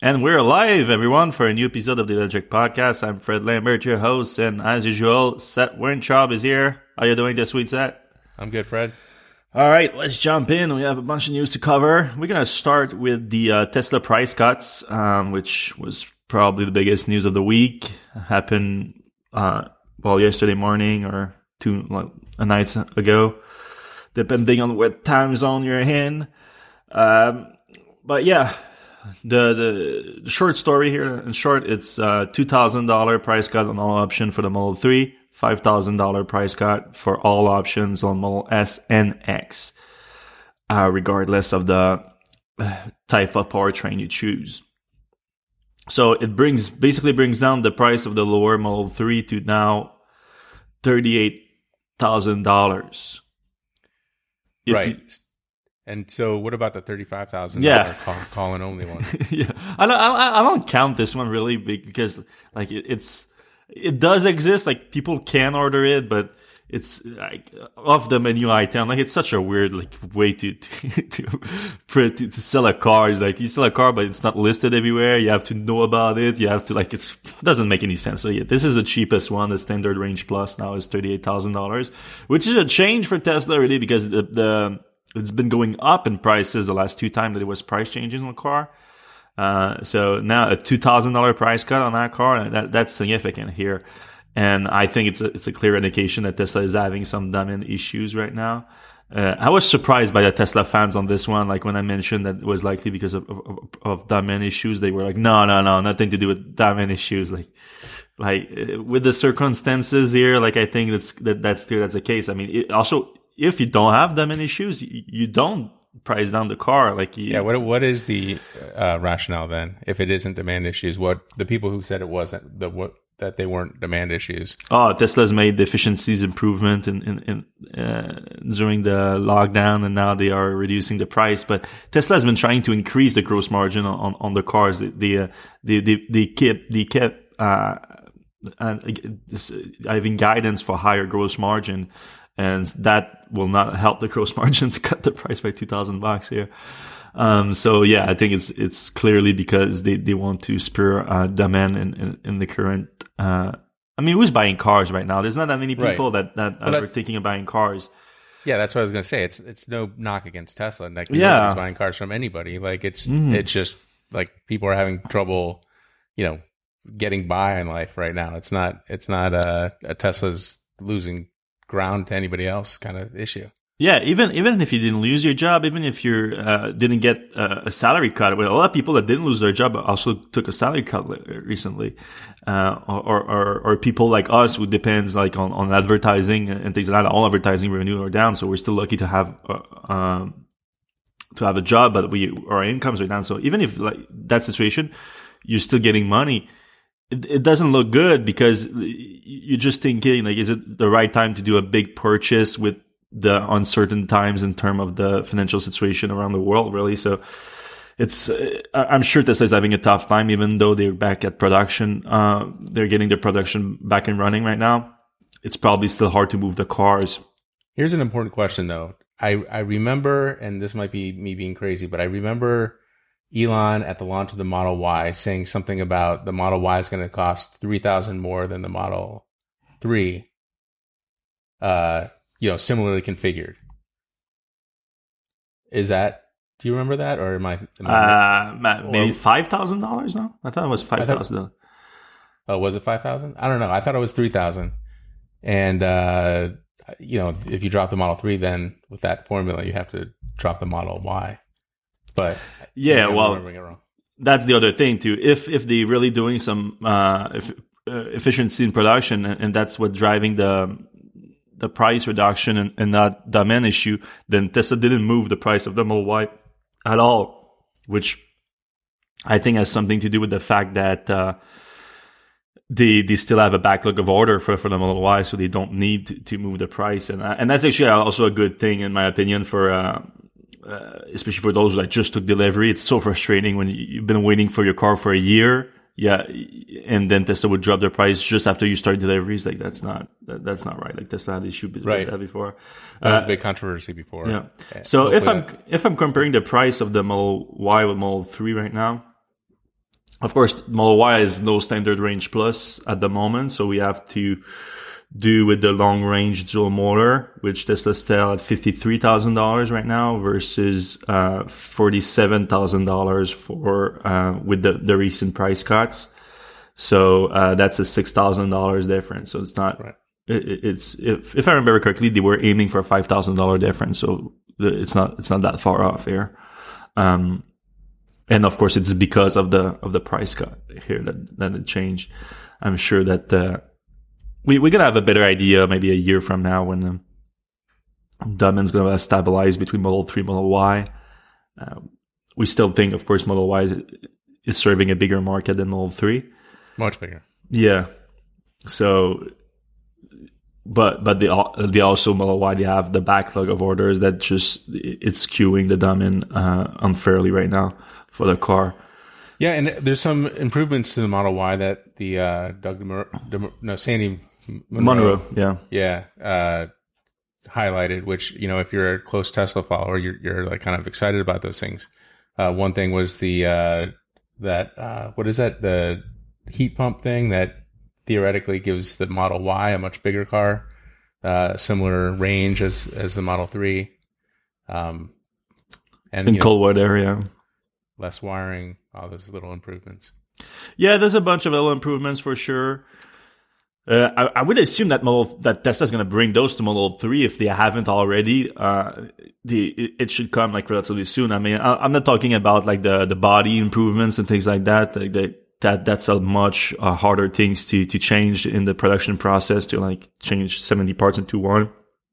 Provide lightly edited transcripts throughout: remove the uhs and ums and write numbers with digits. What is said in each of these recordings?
And we're live, everyone, for a new episode of the Electric Podcast. I'm Fred Lambert, your host, and as usual, Seth Werntraub is here. How are you doing this week, Seth? I'm good, Fred. All right, let's jump in. We have a bunch of news to cover. We're going to start with the Tesla price cuts, which was probably the biggest news of the week. Happened, yesterday morning or two nights ago, depending on what time zone you're in. But yeah, the short story here, in short, it's $2,000 price cut on all option for the Model 3, $5,000 price cut for all options on Model S and X, regardless of the type of powertrain you choose. So it basically brings down the price of the lower Model 3 to now $38,000. Right. And so, what about the $35,000 call-in only one? Yeah, I don't count this one really because like it does exist. Like people can order it, but it's like off the menu item. Like it's such a weird way to sell a car. It's like you sell a car, but it's not listed everywhere. You have to know about it. You have to it doesn't make any sense. So yeah, this is the cheapest one. The standard range plus now is $38,000, which is a change for Tesla really because it's been going up in prices the last two times that it was price changing on the car. So now a $2,000 price cut on that car, that's significant here. And I think it's a clear indication that Tesla is having some domain issues right now. I was surprised by the Tesla fans on this one. Like when I mentioned that it was likely because of domain issues, they were like, no, nothing to do with domain issues. Like with the circumstances here, I think that's clear that's the case. I mean, also, if you don't have domain issues, you don't price down the car. What is the rationale then? If it isn't demand issues, what the people who said it wasn't that they weren't demand issues? Oh, Tesla's made the efficiencies improvement in during the lockdown, and now they are reducing the price. But Tesla has been trying to increase the gross margin on the cars. They kept having guidance for higher gross margin. And that will not help the gross margin to cut the price by $2,000 here. So yeah, I think it's clearly because they want to spur demand in the current. I mean, who's buying cars right now? There's not that many people that are thinking of buying cars. Yeah, that's what I was going to say. It's no knock against Tesla. Nobody's buying cars from anybody. It's just people are having trouble, getting by in life right now. It's not a Tesla's losing ground to anybody else kind of issue. Yeah, even if you didn't lose your job, even if you didn't get a salary cut, well, a lot of people that didn't lose their job also took a salary cut recently, or people like us who depends on advertising and things like that. All advertising revenue are down, so we're still lucky to have a job, but our incomes are down. So even if that situation, you're still getting money. It doesn't look good because you're just thinking, is it the right time to do a big purchase with the uncertain times in terms of the financial situation around the world, really? So I'm sure Tesla is having a tough time, even though they're back at production. They're getting their production back and running right now. It's probably still hard to move the cars. Here's an important question, though. I remember, and this might be me being crazy, but I remember Elon at the launch of the Model Y saying something about the Model Y is going to cost $3,000 more than the Model 3, similarly configured. Do you remember that, or am I maybe $5,000 now? I thought it was $5,000. Oh, was it 5,000? I don't know. I thought it was 3,000. And if you drop the Model 3, then with that formula, you have to drop the Model Y. But yeah, that's the other thing too. If they're really doing some efficiency in production, and that's what driving the price reduction and not demand issue, then Tesla didn't move the price of the Model Y at all, which I think has something to do with the fact that they still have a backlog of order for the Model Y, so they don't need to move the price, and that's actually also a good thing in my opinion for. Especially for those that just took delivery. It's so frustrating when you've been waiting for your car for a year, and then Tesla would drop their price just after you start deliveries. That's not right. Tesla had issues with that before. That was a big controversy before. Yeah. So if I'm comparing the price of the Model Y with Model 3 right now, Of course, Model Y is no standard range plus at the moment, so we have to do with the long range dual motor, which Tesla sell at $53,000 right now versus $47,000 for with the recent price cuts. So that's a $6,000 difference. So it's not. Right. It's if I remember correctly, they were aiming for a $5,000 difference. So it's not that far off here. And of course, it's because of the price cut here that it changed. I'm sure that we're gonna have a better idea maybe a year from now when demand's gonna stabilize between Model 3 and Model Y. We still think, of course, Model Y is serving a bigger market than Model 3. Much bigger. Yeah. So, but they also Model Y, they have the backlog of orders that just it's skewing the demand unfairly right now for the car. Yeah, and there's some improvements to the Model Y that the Sandy Munro, highlighted. Which, you know, if you're a close Tesla follower, you're like kind of excited about those things. One thing was the what is that, the heat pump thing that theoretically gives the Model Y a much bigger car, similar range as the Model 3, and in cold weather area. Less wiring, all those little improvements. Yeah, there's a bunch of little improvements for sure. I would assume that Tesla's going to bring those to Model 3 if they haven't already. It should come like relatively soon. I mean, I'm not talking about like the body improvements and things like that. Like that's a much harder things to change in the production process, to like change 70 parts into one.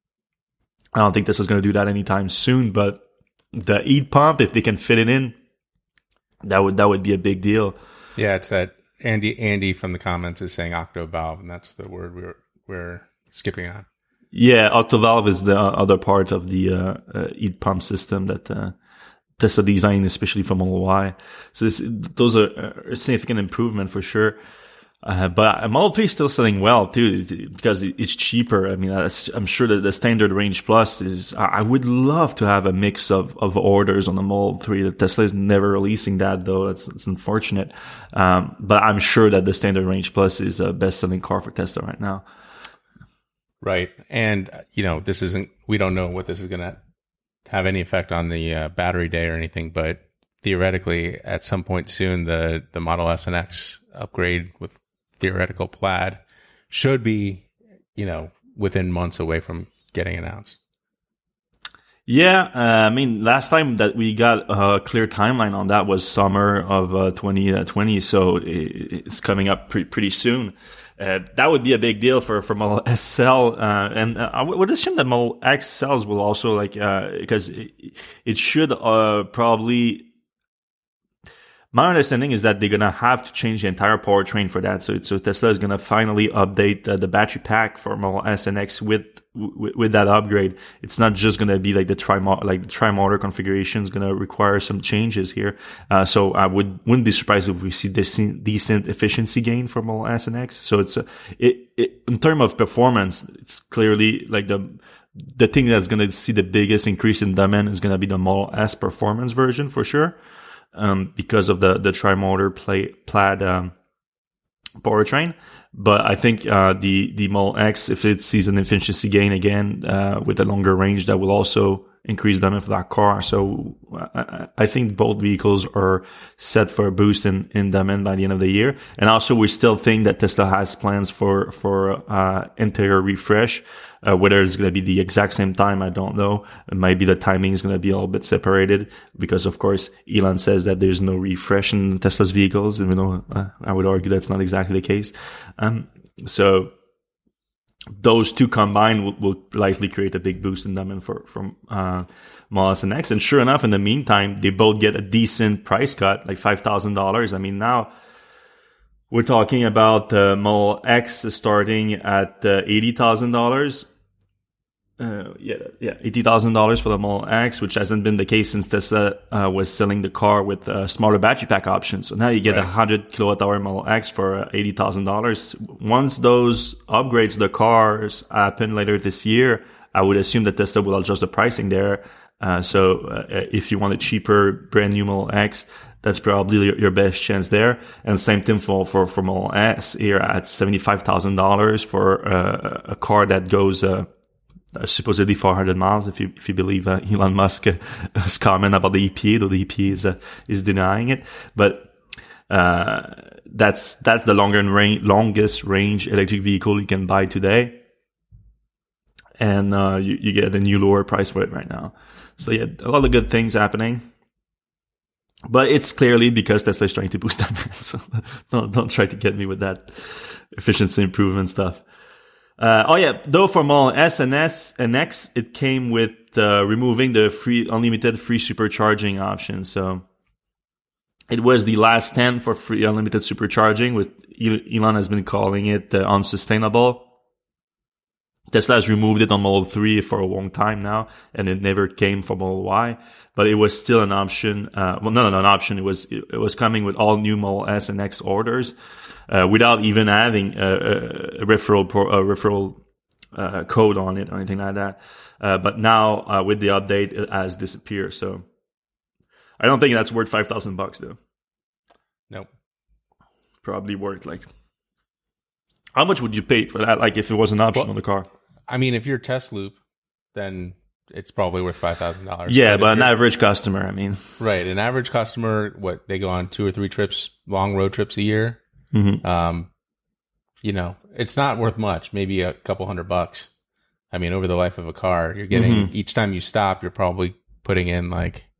I don't think Tesla's going to do that anytime soon. But the heat pump, if they can fit it in, that would be a big deal. Yeah, it's that Andy from the comments is saying octovalve, and that's the word we're skipping on. Yeah, octovalve is the other part of the heat pump system that Tesla designed especially for Model Y. So those are a significant improvement for sure. But Model 3 is still selling well too, because it's cheaper. I mean, I'm sure that the standard range plus is, I would love to have a mix of orders on the Model 3. The Tesla is never releasing that though. It's unfortunate. But I'm sure that the standard range plus is a best selling car for Tesla right now. Right. And, you know, we don't know what this is going to have any effect on the battery day or anything, but theoretically at some point soon, the Model S and X upgrade with theoretical plaid should be, you know, within months away from getting announced. Yeah, I mean, last time that we got a clear timeline on that was summer of 2020, so it's coming up pretty soon. That would be a big deal for Model S cell, and I would assume that Model X cells will also because it should probably. My understanding is that they're gonna have to change the entire powertrain for that. So Tesla is gonna finally update the battery pack for Model S and X with that upgrade. It's not just gonna be like the tri-motor configuration is gonna require some changes here. So I wouldn't be surprised if we see decent efficiency gain for Model S and X. So it's in terms of performance, it's clearly like the thing that's gonna see the biggest increase in demand is gonna be the Model S performance version for sure. Because of the tri-motor plaid powertrain. But I think the Model X, if it sees an efficiency gain again with a longer range, that will also increase demand for that car. So I think both vehicles are set for a boost in demand by the end of the year. And also, we still think that Tesla has plans for interior refresh. Whether it's going to be the exact same time, I don't know. It might be the timing is going to be a little bit separated because, of course, Elon says that there's no refresh in Tesla's vehicles. And I would argue that's not exactly the case. So those two combined will likely create a big boost in demand from Model S and X. And sure enough, in the meantime, they both get a decent price cut, like $5,000. I mean, now we're talking about Model X starting at $80,000. $80,000 for the Model X, which hasn't been the case since Tesla was selling the car with smaller battery pack options. So now you get a 100 kilowatt hour Model X for $80,000. Once those upgrades to the cars happen later this year, I would assume that Tesla will adjust the pricing there. So if you want a cheaper brand new Model X, that's probably your best chance there. And same thing for Model S here at $75,000 for a car that goes supposedly 400 miles, if you believe Elon Musk's comment about the EPA, though the EPA is denying it. But that's the longest range electric vehicle you can buy today, and you get a new lower price for it right now. So yeah, a lot of good things happening. But it's clearly because Tesla is trying to boost demand. So don't try to get me with that efficiency improvement stuff. Though for Model S and X, it came with removing the unlimited free supercharging option. So it was the last stand for free unlimited supercharging, with Elon has been calling it unsustainable. Tesla has removed it on Model 3 for a long time now, and it never came for Model Y, but it was still an option. Not an option. It was coming with all new Model S and X orders, without even having a referral code on it or anything like that. But now, with the update, it has disappeared. So I don't think that's worth $5,000 though. Nope. Probably worth how much would you pay for that? Like if it was an option on the car? I mean, if you're Tesla, then it's probably worth $5,000. Yeah, but an average customer, I mean. Right. An average customer, they go on 2 or 3 trips, long road trips a year. Mm-hmm. It's not worth much, maybe a couple $100. I mean, over the life of a car, you're getting, each time you stop, you're probably putting in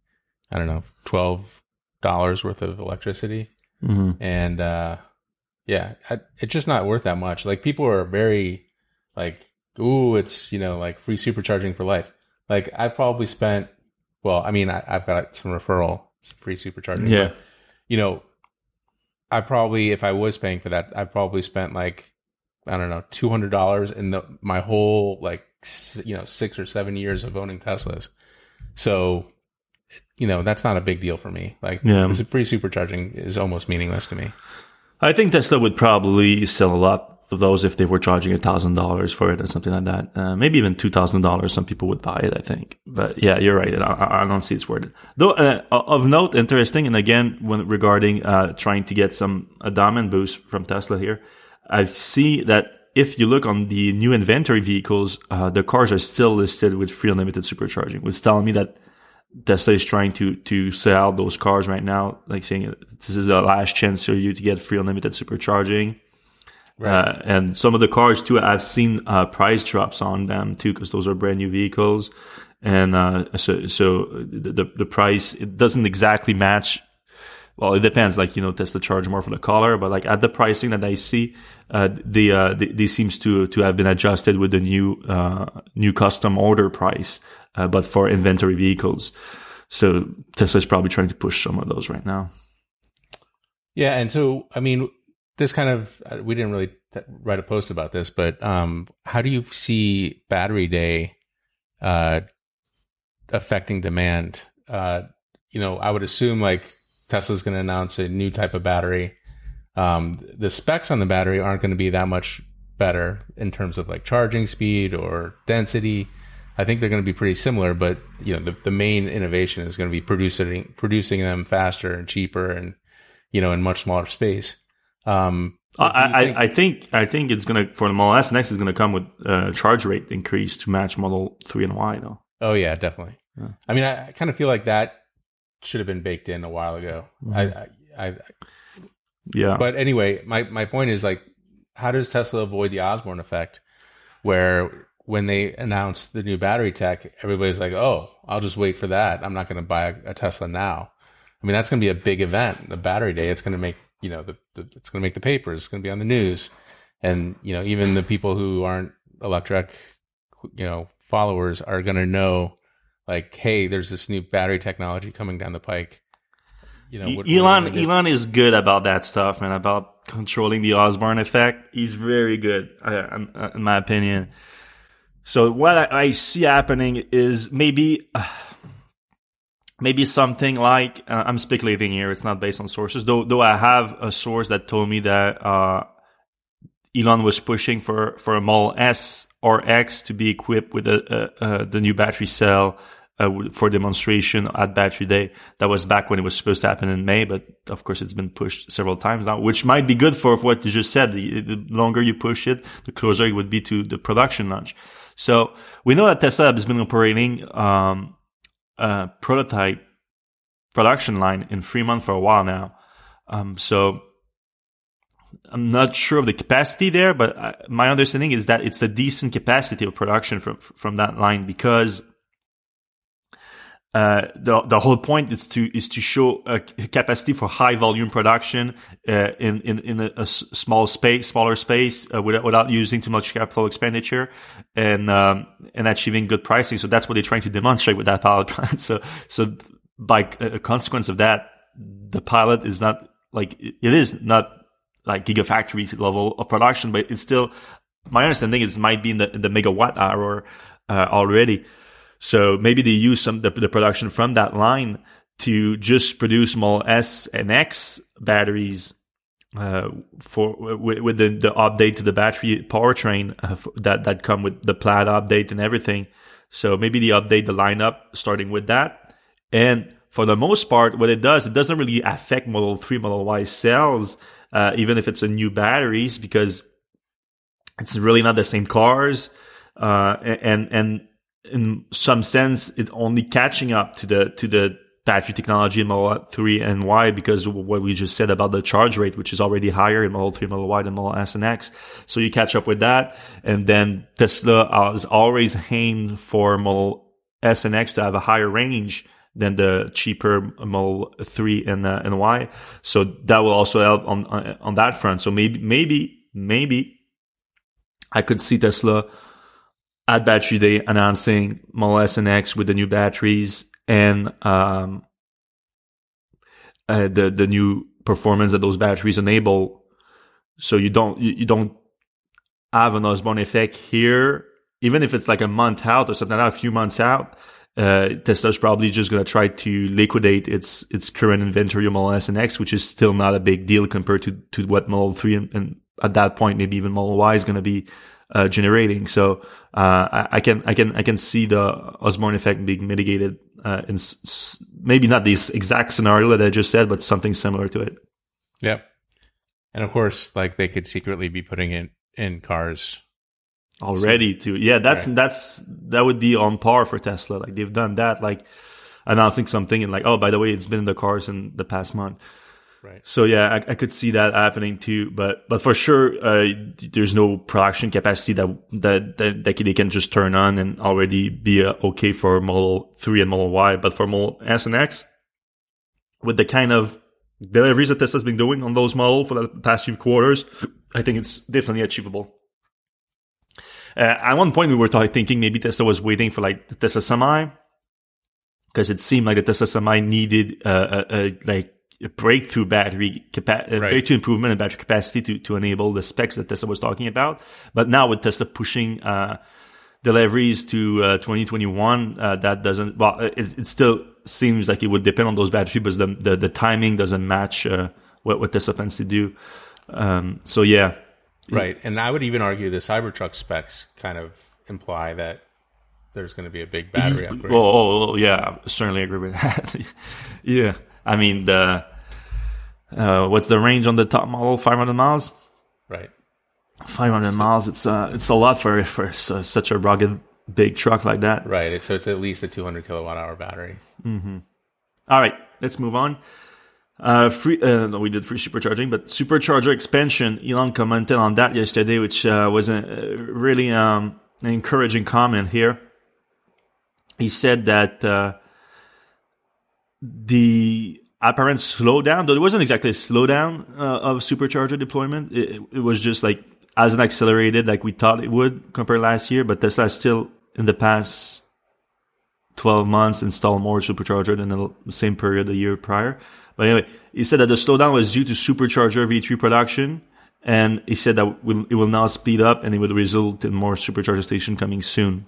$12 worth of electricity. Mm-hmm. And, it's just not worth that much. Like, people are very ooh, it's, free supercharging for life. Like, I've probably spent, I've got some free supercharging. Yeah. But, I probably, if I was paying for that, I probably spent $200 in my whole 6 or 7 years of owning Teslas. So, that's not a big deal for me. Free supercharging is almost meaningless to me. I think Tesla would probably sell a lot of those if they were charging $1,000 for it or something like that. Maybe even $2,000. Some people would buy it, I think. But yeah, you're right. I don't see it's worth it. Though, of note, interesting, and again, regarding trying to get a demand boost from Tesla here, I see that if you look on the new inventory vehicles, the cars are still listed with free unlimited supercharging, which is telling me that Tesla is trying to sell those cars right now, saying this is the last chance for you to get free unlimited supercharging. Right. And some of the cars too, I've seen price drops on them too, because those are brand new vehicles, and so the price, it doesn't exactly match. Well, it depends. Tesla charge more for the color, but at the pricing that I see, they seems to have been adjusted with the new custom order price. But for inventory vehicles. So Tesla's probably trying to push some of those right now. Yeah. And so, I mean, this kind of, we didn't really write a post about this, but how do you see Battery Day affecting demand? I would assume Tesla's going to announce a new type of battery. The specs on the battery aren't going to be that much better in terms of charging speed or density. I think they're going to be pretty similar, but the main innovation is going to be producing them faster and cheaper, and in much smaller space. I think it's going to, for the Model S and X, is going to come with charge rate increase to match Model 3 and Y though. Oh yeah, definitely. Yeah. I mean, I kind of feel like that should have been baked in a while ago. Mm-hmm. Yeah. But anyway, my point is how does Tesla avoid the Osborne effect, where when they announce the new battery tech, everybody's like, oh, I'll just wait for that. I'm not going to buy a Tesla now. I mean, that's going to be a big event, the Battery Day. It's going to make, it's going to make the papers. It's going to be on the news. And, even the people who aren't electric, followers are going to know, hey, there's this new battery technology coming down the pike. Elon is good about that stuff, man, about controlling the Osborne effect. He's very good, in my opinion. So what I see happening is maybe something like, I'm speculating here, it's not based on sources, though I have a source that told me that Elon was pushing for a Model S or X to be equipped with the new battery cell for demonstration at Battery Day. That was back when it was supposed to happen in May, but of course it's been pushed several times now, which might be good for what you just said. The longer you push it, the closer it would be to the production launch. So we know that Tesla has been operating a prototype production line in Fremont for a while now. So I'm not sure of the capacity there, but my understanding is that it's a decent capacity of production from that line, because the whole point is to show a capacity for high volume production in a smaller space without using too much capital expenditure and achieving good pricing. So that's what they're trying to demonstrate with that pilot plant. So by a consequence of that, the pilot is not like, it is not like gigafactory level of production, but it's still, my understanding is, might be in the megawatt hour already. So maybe they use the production from that line to just produce Model S and X batteries with the update to the battery powertrain that come with the Plaid update and everything. So maybe they update the lineup starting with that. And for the most part, what it doesn't really affect Model 3, Model Y sales, even if it's a new batteries, because it's really not the same cars, and in some sense, it's only catching up to the battery technology in Model 3 and Y, because of what we just said about the charge rate, which is already higher in Model 3, Model Y than Model S and X. So you catch up with that, and then Tesla has always aimed for Model S and X to have a higher range than the cheaper Model 3 and Y. So that will also help on that front. So maybe I could see Tesla at Battery Day announcing Model S and X with the new batteries and the new performance that those batteries enable. So you don't have an Osborne effect here, even if it's like a month out or something like that, a few months out. Tesla's probably just going to try to liquidate its current inventory of Model S and X, which is still not a big deal compared to what Model 3 and at that point maybe even Model Y is going to be generating. So I can see the Osborne effect being mitigated in maybe not this exact scenario that I just said, but something similar to it. Yep. And of course, like, they could secretly be putting it in cars already too. Yeah, that would be on par for Tesla. Like, they've done that, like announcing something and like, oh, by the way, it's been in the cars in the past month. Right. So yeah, I could see that happening too. But for sure, there's no production capacity that they can just turn on and already be okay for Model 3 and Model Y. But for Model S and X, with the kind of deliveries that Tesla's been doing on those models for the past few quarters, I think it's definitely achievable. At one point, we were thinking maybe Tesla was waiting for like the Tesla Semi, because it seemed like the Tesla Semi needed a breakthrough breakthrough improvement in battery capacity to enable the specs that Tesla was talking about. But now with Tesla pushing deliveries to 2021, that doesn't. Well, it still seems like it would depend on those batteries, but the timing doesn't match what Tesla plans to do. So yeah. Right, and I would even argue the Cybertruck specs kind of imply that there's going to be a big battery upgrade. Oh yeah, I certainly agree with that. Yeah, I mean, what's the range on the top model? 500 miles. Right. 500 miles. It's a lot for such a rugged big truck like that. Right. So it's at least a 200 kilowatt hour battery. Mm-hmm. All right, let's move on. We did free supercharging, but supercharger expansion. Elon commented on that yesterday, which was a really an encouraging comment here. He said that the apparent slowdown, though it wasn't exactly a slowdown of supercharger deployment, it was just like as an accelerated like we thought it would compared to last year, but Tesla still in the past 12 months installed more supercharger than the same period the year prior. But anyway, he said that the slowdown was due to supercharger V3 production, and he said that it will now speed up and it will result in more supercharger stations coming soon.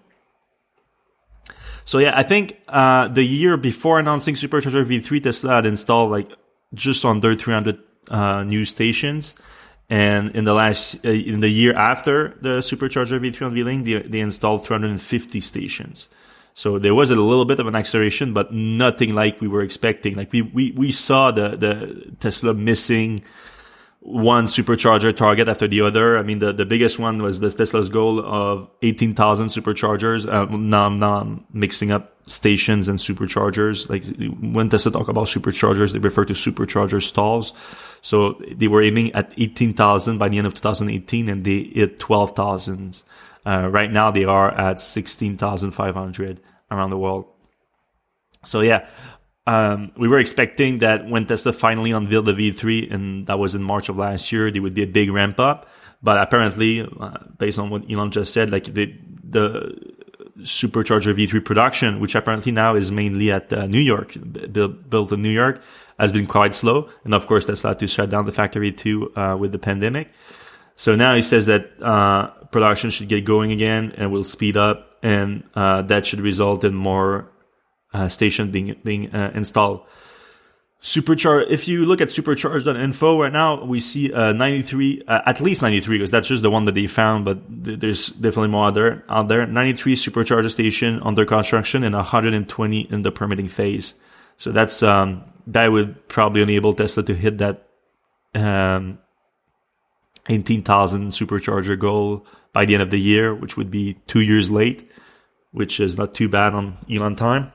So yeah, I think the year before announcing supercharger V3, Tesla had installed like just under 300 new stations, and in the year after the supercharger V3 unveiling, they installed 350 stations. So there was a little bit of an acceleration, but nothing like we were expecting. Like we saw the Tesla missing one supercharger target after the other. I mean, the biggest one was the Tesla's goal of 18,000 superchargers. Now I'm mixing up stations and superchargers. Like when Tesla talk about superchargers, they refer to supercharger stalls. So they were aiming at 18,000 by the end of 2018, and they hit 12,000. Right now they are at 16,500 around the world. So yeah. We were expecting that when Tesla finally unveiled the V3, and that was in March of last year, there would be a big ramp up. But apparently, based on what Elon just said, like the supercharger V3 production, which apparently now is mainly at New York, built in New York, has been quite slow. And of course, Tesla had to shut down the factory too with the pandemic. So now he says that production should get going again and will speed up, and that should result in more station being installed. If you look at supercharge.info right now, we see 93, at least 93, because that's just the one that they found, but there's definitely more out there. 93 supercharger station under construction and 120 in the permitting phase. So that's that would probably enable Tesla to hit that 18,000 supercharger goal by the end of the year, which would be 2 years late, which is not too bad on Elon time.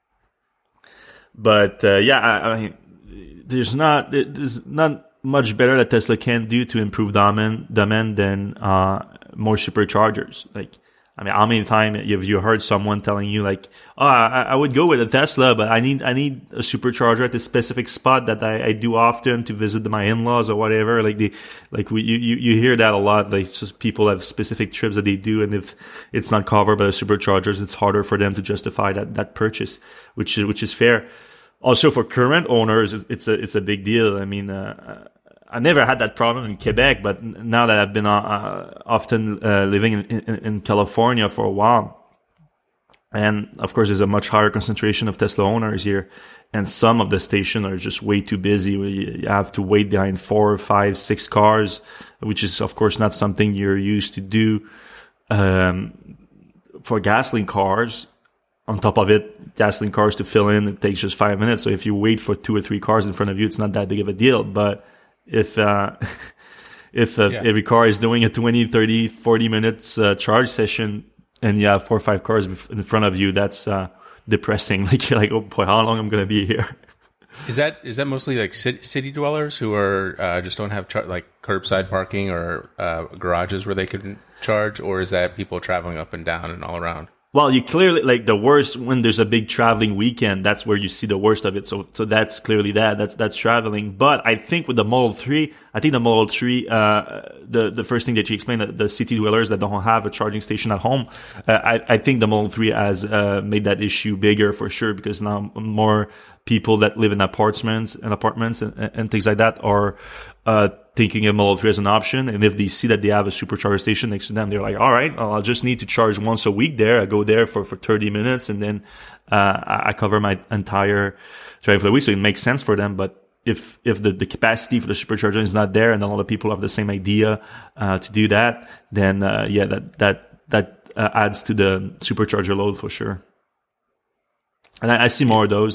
But I mean, there's not much better that Tesla can do to improve demand than more superchargers. Like, I mean, how many times have you heard someone telling you like, "Oh, I would go with a Tesla, but I need a supercharger at this specific spot that I do often to visit my in-laws or whatever." Like you hear that a lot. Like, just people have specific trips that they do, and if it's not covered by the superchargers, it's harder for them to justify that purchase, which is fair. Also, for current owners, it's a big deal. I mean, I never had that problem in Quebec, but now that I've been often living in California for a while, and of course there's a much higher concentration of Tesla owners here, and some of the stations are just way too busy. You have to wait behind 4, 5, 6 cars, which is of course not something you're used to do for gasoline cars. On top of it, gasoline cars to fill in, it takes just 5 minutes. So if you wait for 2 or 3 cars in front of you, it's not that big of a deal. But if every car is doing a 20, 30, 40 minutes charge session, and you have 4 or 5 cars in front of you, that's depressing. Like, you're like, oh boy, how long I'm going to be here? Is that mostly like city dwellers who are just don't have like curbside parking or garages where they can charge, or is that people traveling up and down and all around? Well, you clearly, like, the worst when there's a big traveling weekend, that's where you see the worst of it. So that's clearly that's traveling. But I think with the Model 3, the first thing that you explained, the city dwellers that don't have a charging station at home, I think the Model 3 has made that issue bigger for sure, because now more people that live in apartments and things like that are thinking of Model 3 as an option. And if they see that they have a supercharger station next to them, they're like, all right, I'll just need to charge once a week there. I go there for 30 minutes, and then I cover my entire drive for the week. So it makes sense for them. But if the capacity for the supercharger is not there, and a lot of people have the same idea to do that, then that adds to the supercharger load for sure. And I see more of those.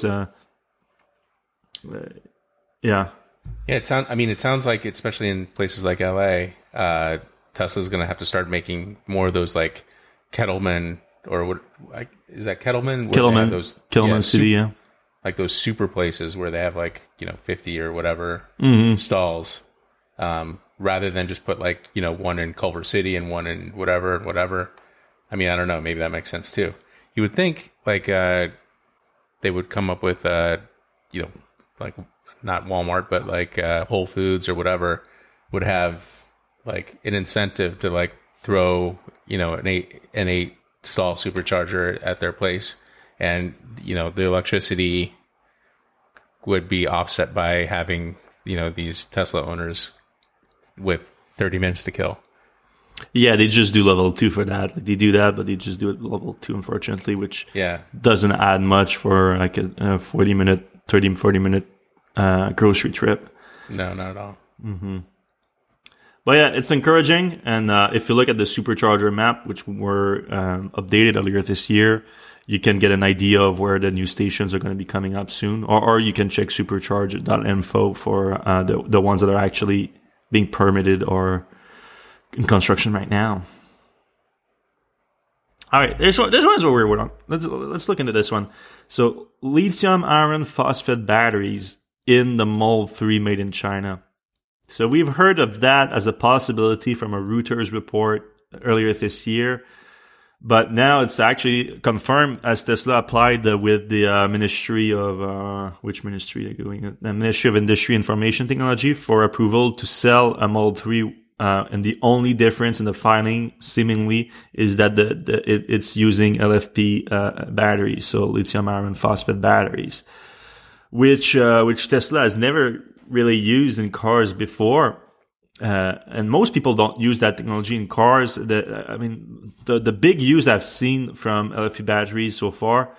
Yeah. Yeah, it sounds like, especially in places like LA, Tesla's going to have to start making more of those like Kettleman, or what is that, Kettleman? Kettleman City, yeah. Like those super places where they have like, 50 or whatever stalls, rather than just put like, one in Culver City and one in whatever. I mean, I don't know, maybe that makes sense too. You would think like they would come up with like, not Walmart, but like Whole Foods or whatever would have like an incentive to like throw, an 8 stall supercharger at their place, and the electricity would be offset by having these Tesla owners with 30 minutes to kill. Yeah, they just do level 2 for that. Like, they do that, but they just do it level 2, unfortunately, which doesn't add much for like a 30-40 minute grocery trip. No, not at all. Mm-hmm. But yeah, it's encouraging. And if you look at the supercharger map, which were updated earlier this year, you can get an idea of where the new stations are going to be coming up soon, or you can check supercharge.info for the ones that are actually being permitted or in construction right now. All right, this one's what we're on. Let's look into this one. So, lithium iron phosphate batteries in the Model 3 made in China. So we've heard of that as a possibility from a Reuters report earlier this year, but now it's actually confirmed as Tesla applied with the Ministry of which ministry they're doing? The Ministry of Industry Information Technology for approval to sell a Model 3. And the only difference in the filing, seemingly, is that it's using LFP batteries, so lithium iron phosphate batteries, which Tesla has never really used in cars before, and most people don't use that technology in cars. The big use I've seen from LFP batteries so far.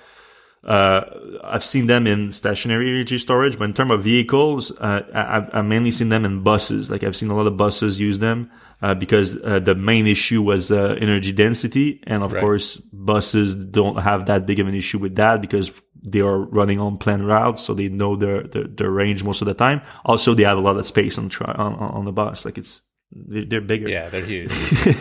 I've seen them in stationary energy storage, but in terms of vehicles, I've mainly seen them in buses. Like I've seen a lot of buses use them because the main issue was energy density, and of course, buses don't have that big of an issue with that because they are running on planned routes, so they know their range most of the time. Also, they have a lot of space on the bus. Like they're bigger. Yeah, they're huge.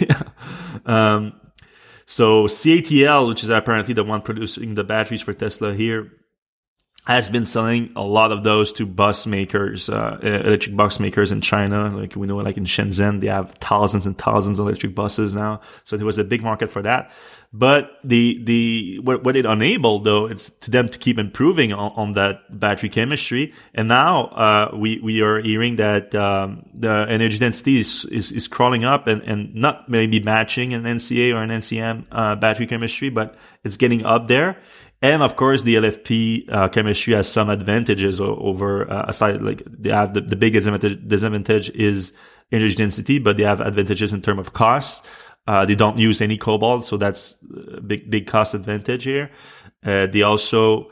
Yeah. So CATL, which is apparently the one producing the batteries for Tesla here, has been selling a lot of those to bus makers, electric bus makers in China. Like we know, like in Shenzhen, they have thousands and thousands of electric buses now. So there was a big market for that. But what it enabled though, it's to them to keep improving on that battery chemistry. And now, we are hearing that, the energy density is crawling up and not maybe matching an NCA or an NCM, battery chemistry, but it's getting up there. And of course, the LFP chemistry has some advantages over aside. Like they have the biggest disadvantage is energy density, but they have advantages in terms of cost. They don't use any cobalt, so that's a big cost advantage here. They also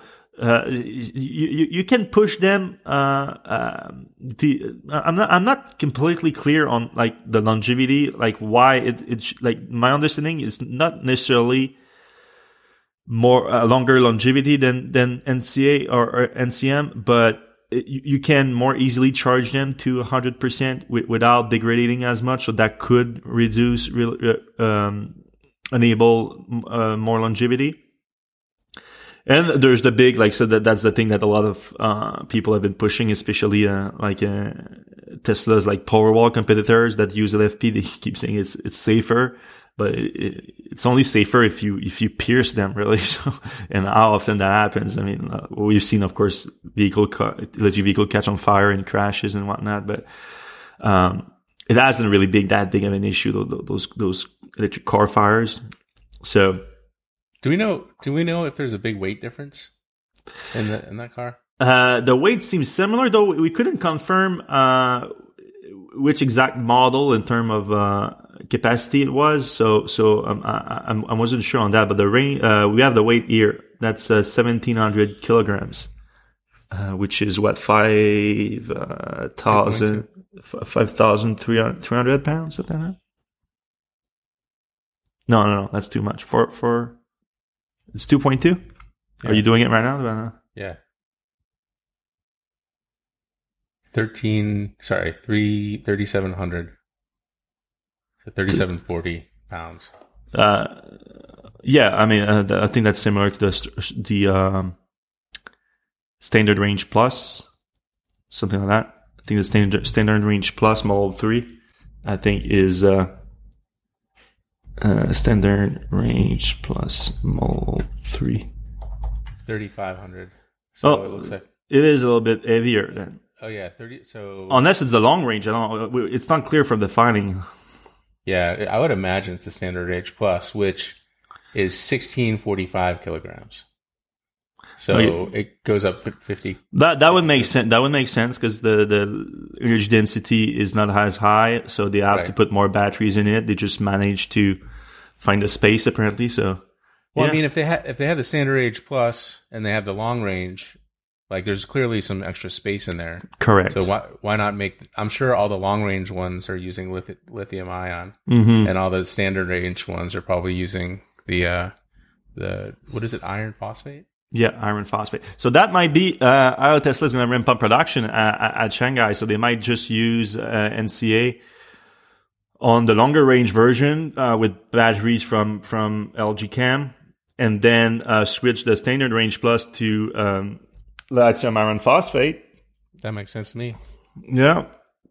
you can push them. I'm not completely clear on like the longevity, like why it like my understanding is not necessarily more longer longevity than NCA or NCM, but you can more easily charge them to 100% without degrading as much. So that could reduce, enable more longevity. And there's the big, like, so that's the thing that a lot of people have been pushing, especially Tesla's like Powerwall competitors that use LFP. They keep saying it's safer. But it's only safer if you pierce them, really. So, and how often that happens? I mean, we've seen, of course, electric vehicle catch on fire in crashes and whatnot. But it hasn't really been that big of an issue. Those electric car fires. So, do we know if there's a big weight difference in that car? The weight seems similar, though we couldn't confirm which exact model in terms of capacity it was. So I wasn't sure on that, but the range, we have the weight here. That's 1,700 kilograms, which is what 5,300 pounds, something like that. No, that's too much. For it's 2.2. Yeah. Are you doing it right now? Yeah. 3,700. So 3,740 pounds. Yeah, I mean, I think that's similar to the Standard Range Plus, something like that. I think the Standard Range Plus Model 3, I think is Standard Range Plus Model 3. 3,500. So it looks like it is a little bit heavier then. Oh yeah, 30. So unless it's the long range, I don't know. It's not clear from the filing. Yeah, I would imagine it's the Standard Range Plus, which is 1,645 kilograms. So it goes up 50. That would make sense. That would make sense because the energy density is not as high, so they have to put more batteries in it. They just managed to find a space apparently. So, well, I mean, if they have the Standard Range Plus and they have the long range, like there's clearly some extra space in there. Correct. So why not make? I'm sure all the long range ones are using lithium ion, and all the standard range ones are probably using the what is it, iron phosphate? Yeah, iron phosphate. So that might be how Tesla is going to ramp up production at Shanghai. So they might just use NCA on the longer range version with batteries from LG Chem, and then switch the standard range plus to lithium iron phosphate. That makes sense to me. Yeah.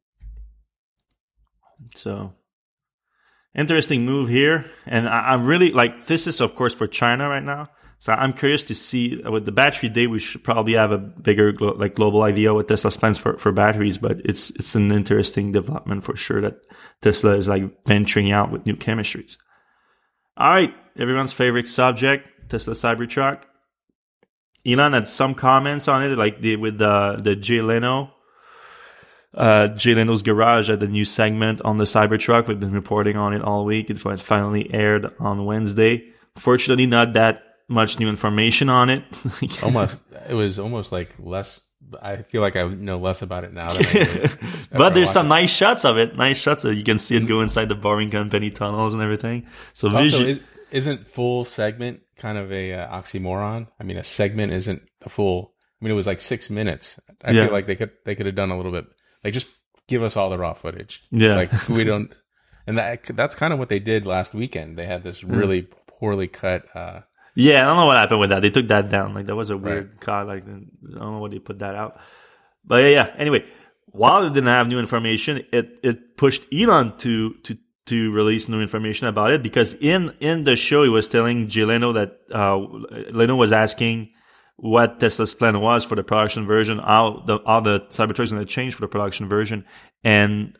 So interesting move here, and I'm really like, this is of course for China right now. So I'm curious to see with the battery day, we should probably have a bigger global idea what Tesla's plans for batteries. But it's an interesting development for sure that Tesla is like venturing out with new chemistries. All right, everyone's favorite subject, Tesla Cybertruck. Elon had some comments on it, like with the Jay Leno. Jay Leno's Garage had the new segment on the Cybertruck. We've been reporting on it all week. It finally aired on Wednesday. Fortunately, not that much new information on it. It was almost like less. I feel like I know less about it now than I did. But there's some nice shots of it. Nice shots of you can see it go inside the Boring Company tunnels and everything. So also, isn't full segment kind of a oxymoron? I mean, a segment isn't a full. I mean, it was like 6 minutes. I feel like they could have done a little bit. Like, just give us all the raw footage. Yeah, like we don't. And that's kind of what they did last weekend. They had this really poorly cut. Yeah, I don't know what happened with that. They took that down. Like, that was a weird cut. Like, I don't know why they put that out. But yeah. Anyway, while they didn't have new information, it pushed Elon to release new information about it, because in the show he was telling Jay Leno that Leno was asking what Tesla's plan was for the production version, how the Cybertruck is going to change for the production version, and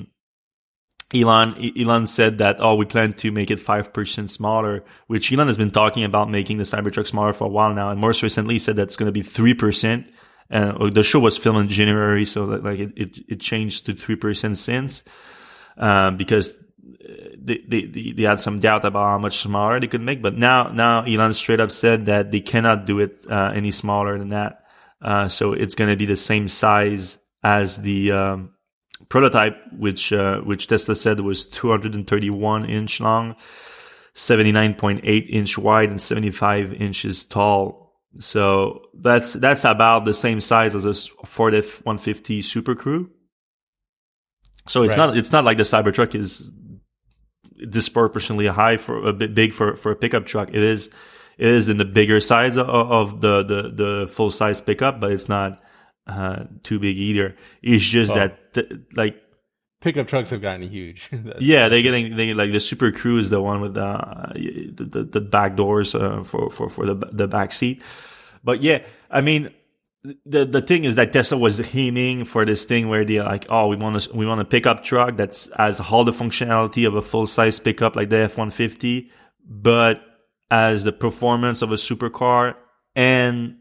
Elon said that, we plan to make it 5% smaller, which Elon has been talking about making the Cybertruck smaller for a while now, and most recently said that it's going to be 3%. The show was filmed in January, so like it changed to 3% since, because they had some doubt about how much smaller they could make. But now Elon straight up said that they cannot do it any smaller than that. So it's going to be the same size as the prototype, which Tesla said was 231 inch long, 79.8 inch wide, and 75 inches tall. So that's about the same size as a Ford F-150 Super Crew. So it's not like the Cybertruck is disproportionately high for a bit big for a pickup truck. It is in the bigger size of the full size pickup, but it's not too big either. It's just like pickup trucks have gotten huge. Yeah, they like the Super Crew is the one with the back doors for the back seat. But yeah, I mean, the thing is that Tesla was aiming for this thing where they're like, we want a pickup truck that's has all the functionality of a full size pickup like the F-150, but as the performance of a supercar, and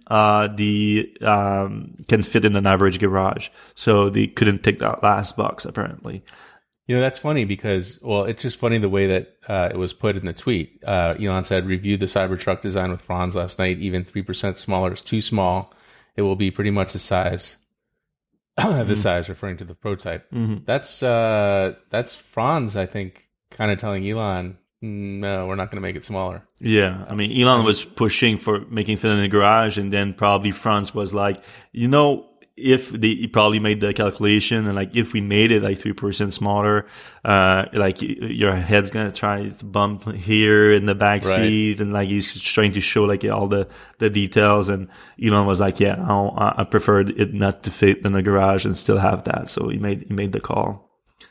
can fit in an average garage. So they couldn't take that last box, apparently. You know, that's funny because, it's just funny the way that it was put in the tweet. Elon said, reviewed the Cybertruck design with Franz last night. Even 3% smaller is too small. It will be pretty much the size, referring to the prototype. Mm-hmm. That's Franz, I think, kind of telling Elon, no, we're not going to make it smaller. Yeah, I mean, Elon was pushing for making fit in the garage, and then probably Franz was like, he probably made the calculation, and like, if we made it like 3% smaller, like your head's gonna try to bump here in the back seat, and like he's trying to show like all the details, and Elon was like, yeah, I preferred it not to fit in the garage and still have that, so he made the call.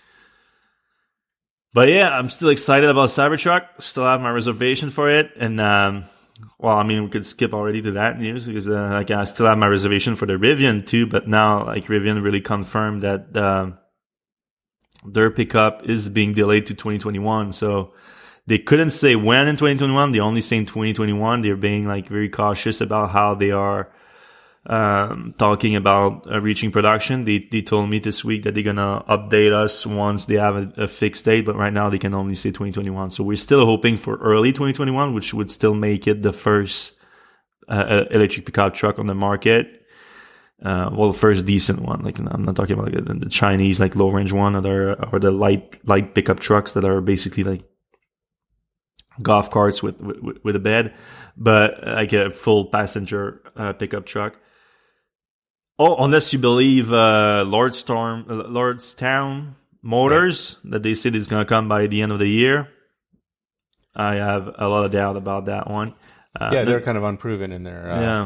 But yeah, I'm still excited about Cybertruck. Still have my reservation for it, and we could skip already to that news because I still have my reservation for the Rivian too. But now, like, Rivian really confirmed that their pickup is being delayed to 2021. So they couldn't say when in 2021. They only say in 2021. They're being like very cautious about how they are talking about reaching production. They told me this week that they're gonna update us once they have a fixed date, but right now they can only say 2021. So we're still hoping for early 2021, which would still make it the first electric pickup truck on the market. First decent one. Like, I'm not talking about like the Chinese like low range one or the light pickup trucks that are basically like golf carts with a bed, but like a full passenger pickup truck. Oh, unless you believe Lordstown Motors, right, that they said is going to come by the end of the year. I have a lot of doubt about that one. They're kind of unproven in their.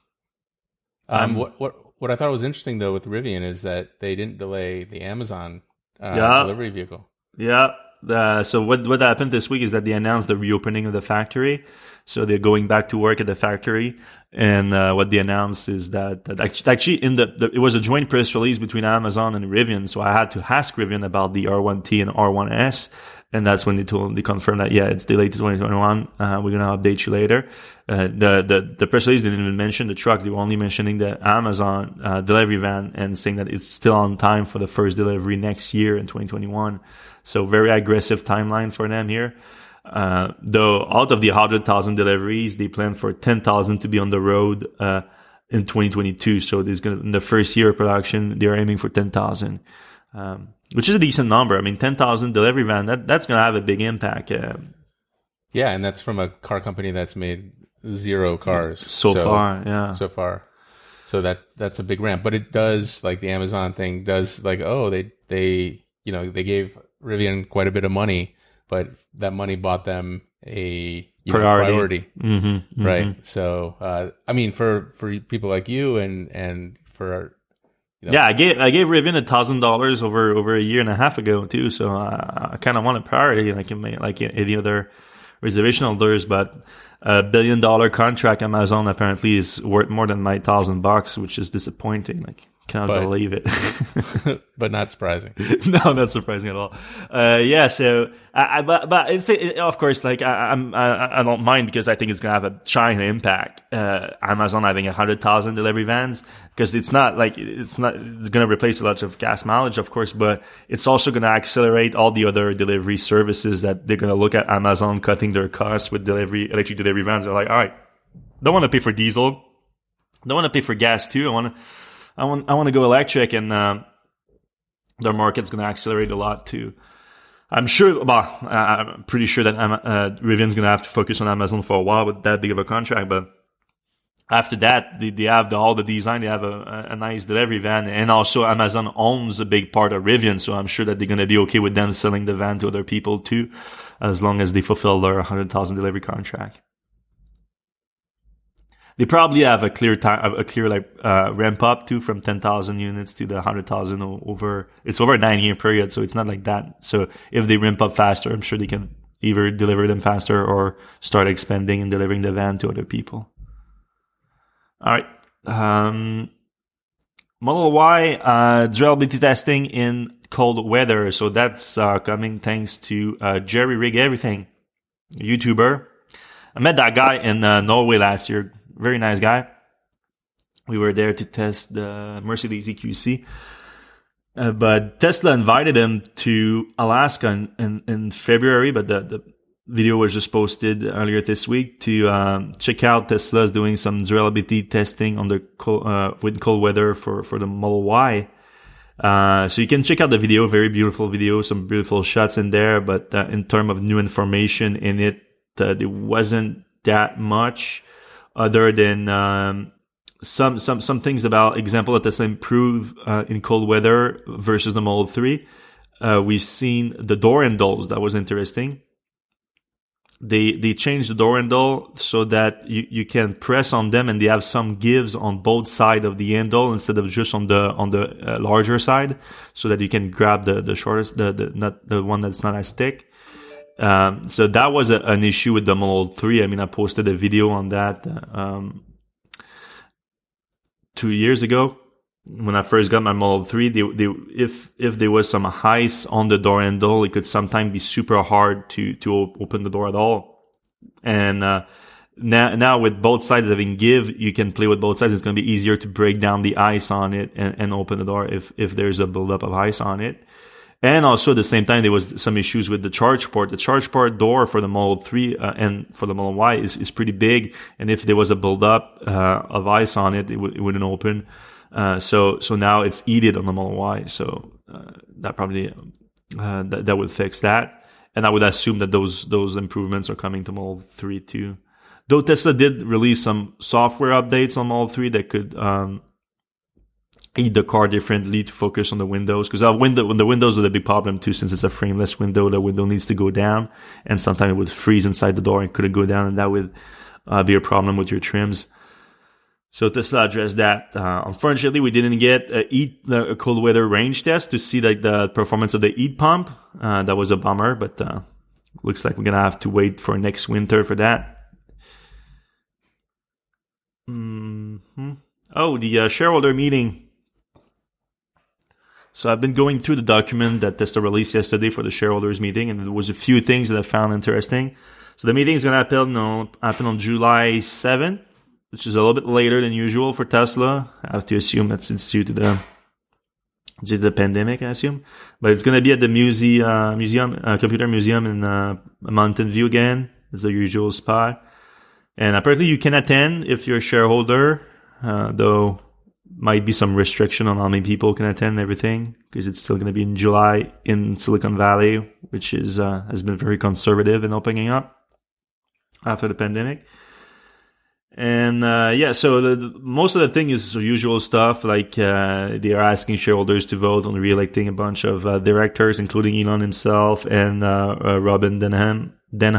What I thought was interesting though with Rivian is that they didn't delay the Amazon delivery vehicle. Yeah. So what happened this week is that they announced the reopening of the factory. So they're going back to work at the factory. And what they announced is that actually in it was a joint press release between Amazon and Rivian. So I had to ask Rivian about the R1T and R1S. And that's when they confirmed that, it's delayed to 2021. We're going to update you later. The press release didn't even mention the truck. They were only mentioning the Amazon delivery van and saying that it's still on time for the first delivery next year in 2021. So very aggressive timeline for them here. Though out of the 100,000 deliveries, they plan for 10,000 to be on the road in 2022. So in the first year of production, they're aiming for 10,000. Which is a decent number. I mean, 10,000 delivery van, that's going to have a big impact. Yeah, and that's from a car company that's made 0 cars. So far. So that's a big ramp. But it does, like the Amazon thing does, like, they gave Rivian quite a bit of money, but that money bought them a priority. Mm-hmm, right? Mm-hmm. So, I mean, for people like you and for... I gave Rivian $1,000 over a year and a half ago too. So I kind of want a priority, like any other reservation holders. But $1 billion contract Amazon apparently is worth more than my $1,000, which is disappointing. Like, cannot believe it. But not surprising. No, not surprising at all. So but it's of course, like I don't mind because I think it's gonna have a giant impact. Amazon having 100,000 delivery vans, because it's gonna replace a lot of gas mileage, of course, but it's also gonna accelerate all the other delivery services that they're gonna look at Amazon cutting their costs with electric delivery vans. They're like, all right, don't want to pay for diesel, don't want to pay for gas too. I want to go electric, and their market's going to accelerate a lot too. I'm pretty sure that Rivian's going to have to focus on Amazon for a while with that big of a contract. But after that, they have all the design. They have a nice delivery van, and also Amazon owns a big part of Rivian, so I'm sure that they're going to be okay with them selling the van to other people too, as long as they fulfill their 100,000 delivery contract. They probably have a clear ramp up too, from 10,000 units to the 100,000 over. It's over a 9-year period, so it's not like that. So if they ramp up faster, I'm sure they can either deliver them faster or start expanding and delivering the van to other people. All right. Model Y durability testing in cold weather. So that's coming thanks to Jerry Rig Everything, a YouTuber. I met that guy in Norway last year. Very nice guy. We were there to test the Mercedes EQC. But Tesla invited him to Alaska in February, but the video was just posted earlier this week to check out Tesla's doing some durability testing on the with cold weather for the Model Y. So you can check out the video, very beautiful video, some beautiful shots in there, but in terms of new information in it, there wasn't that much. Other than some things about example that Tesla improve in cold weather versus the Model 3. We've seen the door handles. That was interesting. They changed the door handle so that you can press on them, and they have some gives on both sides of the handle instead of just on the larger side, so that you can grab the shortest, the one that's not as thick. So that was an issue with the Model 3. I mean, I posted a video on that 2 years ago when I first got my Model 3. If there was some ice on the door handle, it could sometimes be super hard to open the door at all. And now with both sides having give, you can play with both sides. It's going to be easier to break down the ice on it and open the door if there's a buildup of ice on it. And also at the same time, there was some issues with the charge port. The charge port door for the Model 3 and for the Model Y is pretty big. And if there was a buildup of ice on it, it wouldn't open. So now it's heated on the Model Y. So that probably that would fix that. And I would assume that those improvements are coming to Model 3 too. Though Tesla did release some software updates on Model 3 that could eat the car differently to focus on the windows. Because when the windows are the big problem too, since it's a frameless window, the window needs to go down. And sometimes it would freeze inside the door and couldn't go down. And that would be a problem with your trims. So Tesla addressed that. Unfortunately, we didn't get a cold weather range test to see like the performance of the heat pump. That was a bummer, but looks like we're gonna have to wait for next winter for that. Mm-hmm. Oh, the shareholder meeting. So I've been going through the document that Tesla released yesterday for the shareholders meeting, and there was a few things that I found interesting. So the meeting is gonna happen on July 7th. Which is a little bit later than usual for Tesla. I have to assume that's due to the pandemic, I assume. But it's going to be at the Computer Museum in Mountain View again. It's the usual spot. And apparently you can attend if you're a shareholder, though might be some restriction on how many people can attend and everything, because it's still going to be in July in Silicon Valley, which is has been very conservative in opening up after the pandemic. And so most of the thing is usual stuff, like they are asking shareholders to vote on re-electing a bunch of directors, including Elon himself and Robin Denholm.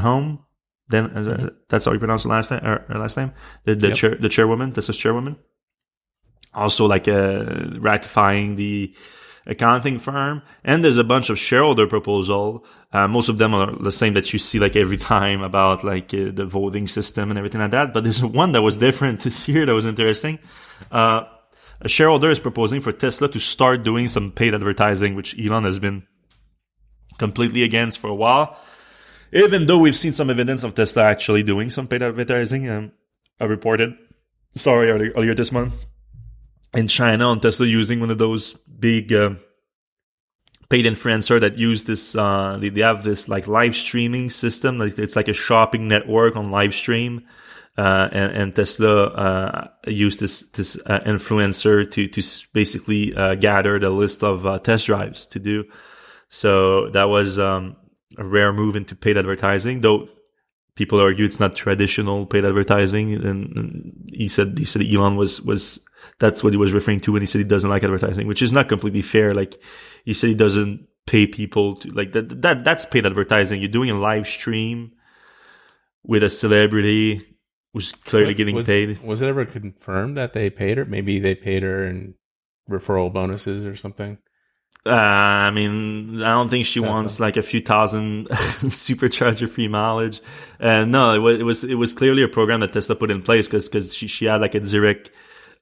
That's how you pronounce the last name. The chairwoman, Tesla's chairwoman. Also, like ratifying the accounting firm, and there's a bunch of shareholder proposal. Most of them are the same that you see like every time about like the voting system and everything like that. But there's one that was different this year that was interesting. A shareholder is proposing for Tesla to start doing some paid advertising, which Elon has been completely against for a while. Even though we've seen some evidence of Tesla actually doing some paid advertising, I reported, earlier this month, in China on Tesla using one of those big paid influencer that use this. They have this like live streaming system. Like it's like a shopping network on live stream, and Tesla used this influencer to basically gather the list of test drives to do. So that was a rare move into paid advertising, though. People argue it's not traditional paid advertising, and he said Elon was that's what he was referring to when he said he doesn't like advertising, which is not completely fair. Like he said he doesn't pay people to like that's paid advertising. You're doing a live stream with a celebrity who's clearly getting paid. Was it ever confirmed that they paid her? Maybe they paid her in referral bonuses or something. I mean, I don't think she wants like a few thousand supercharger free mileage. No, it was clearly a program that Tesla put in place because she had like a direct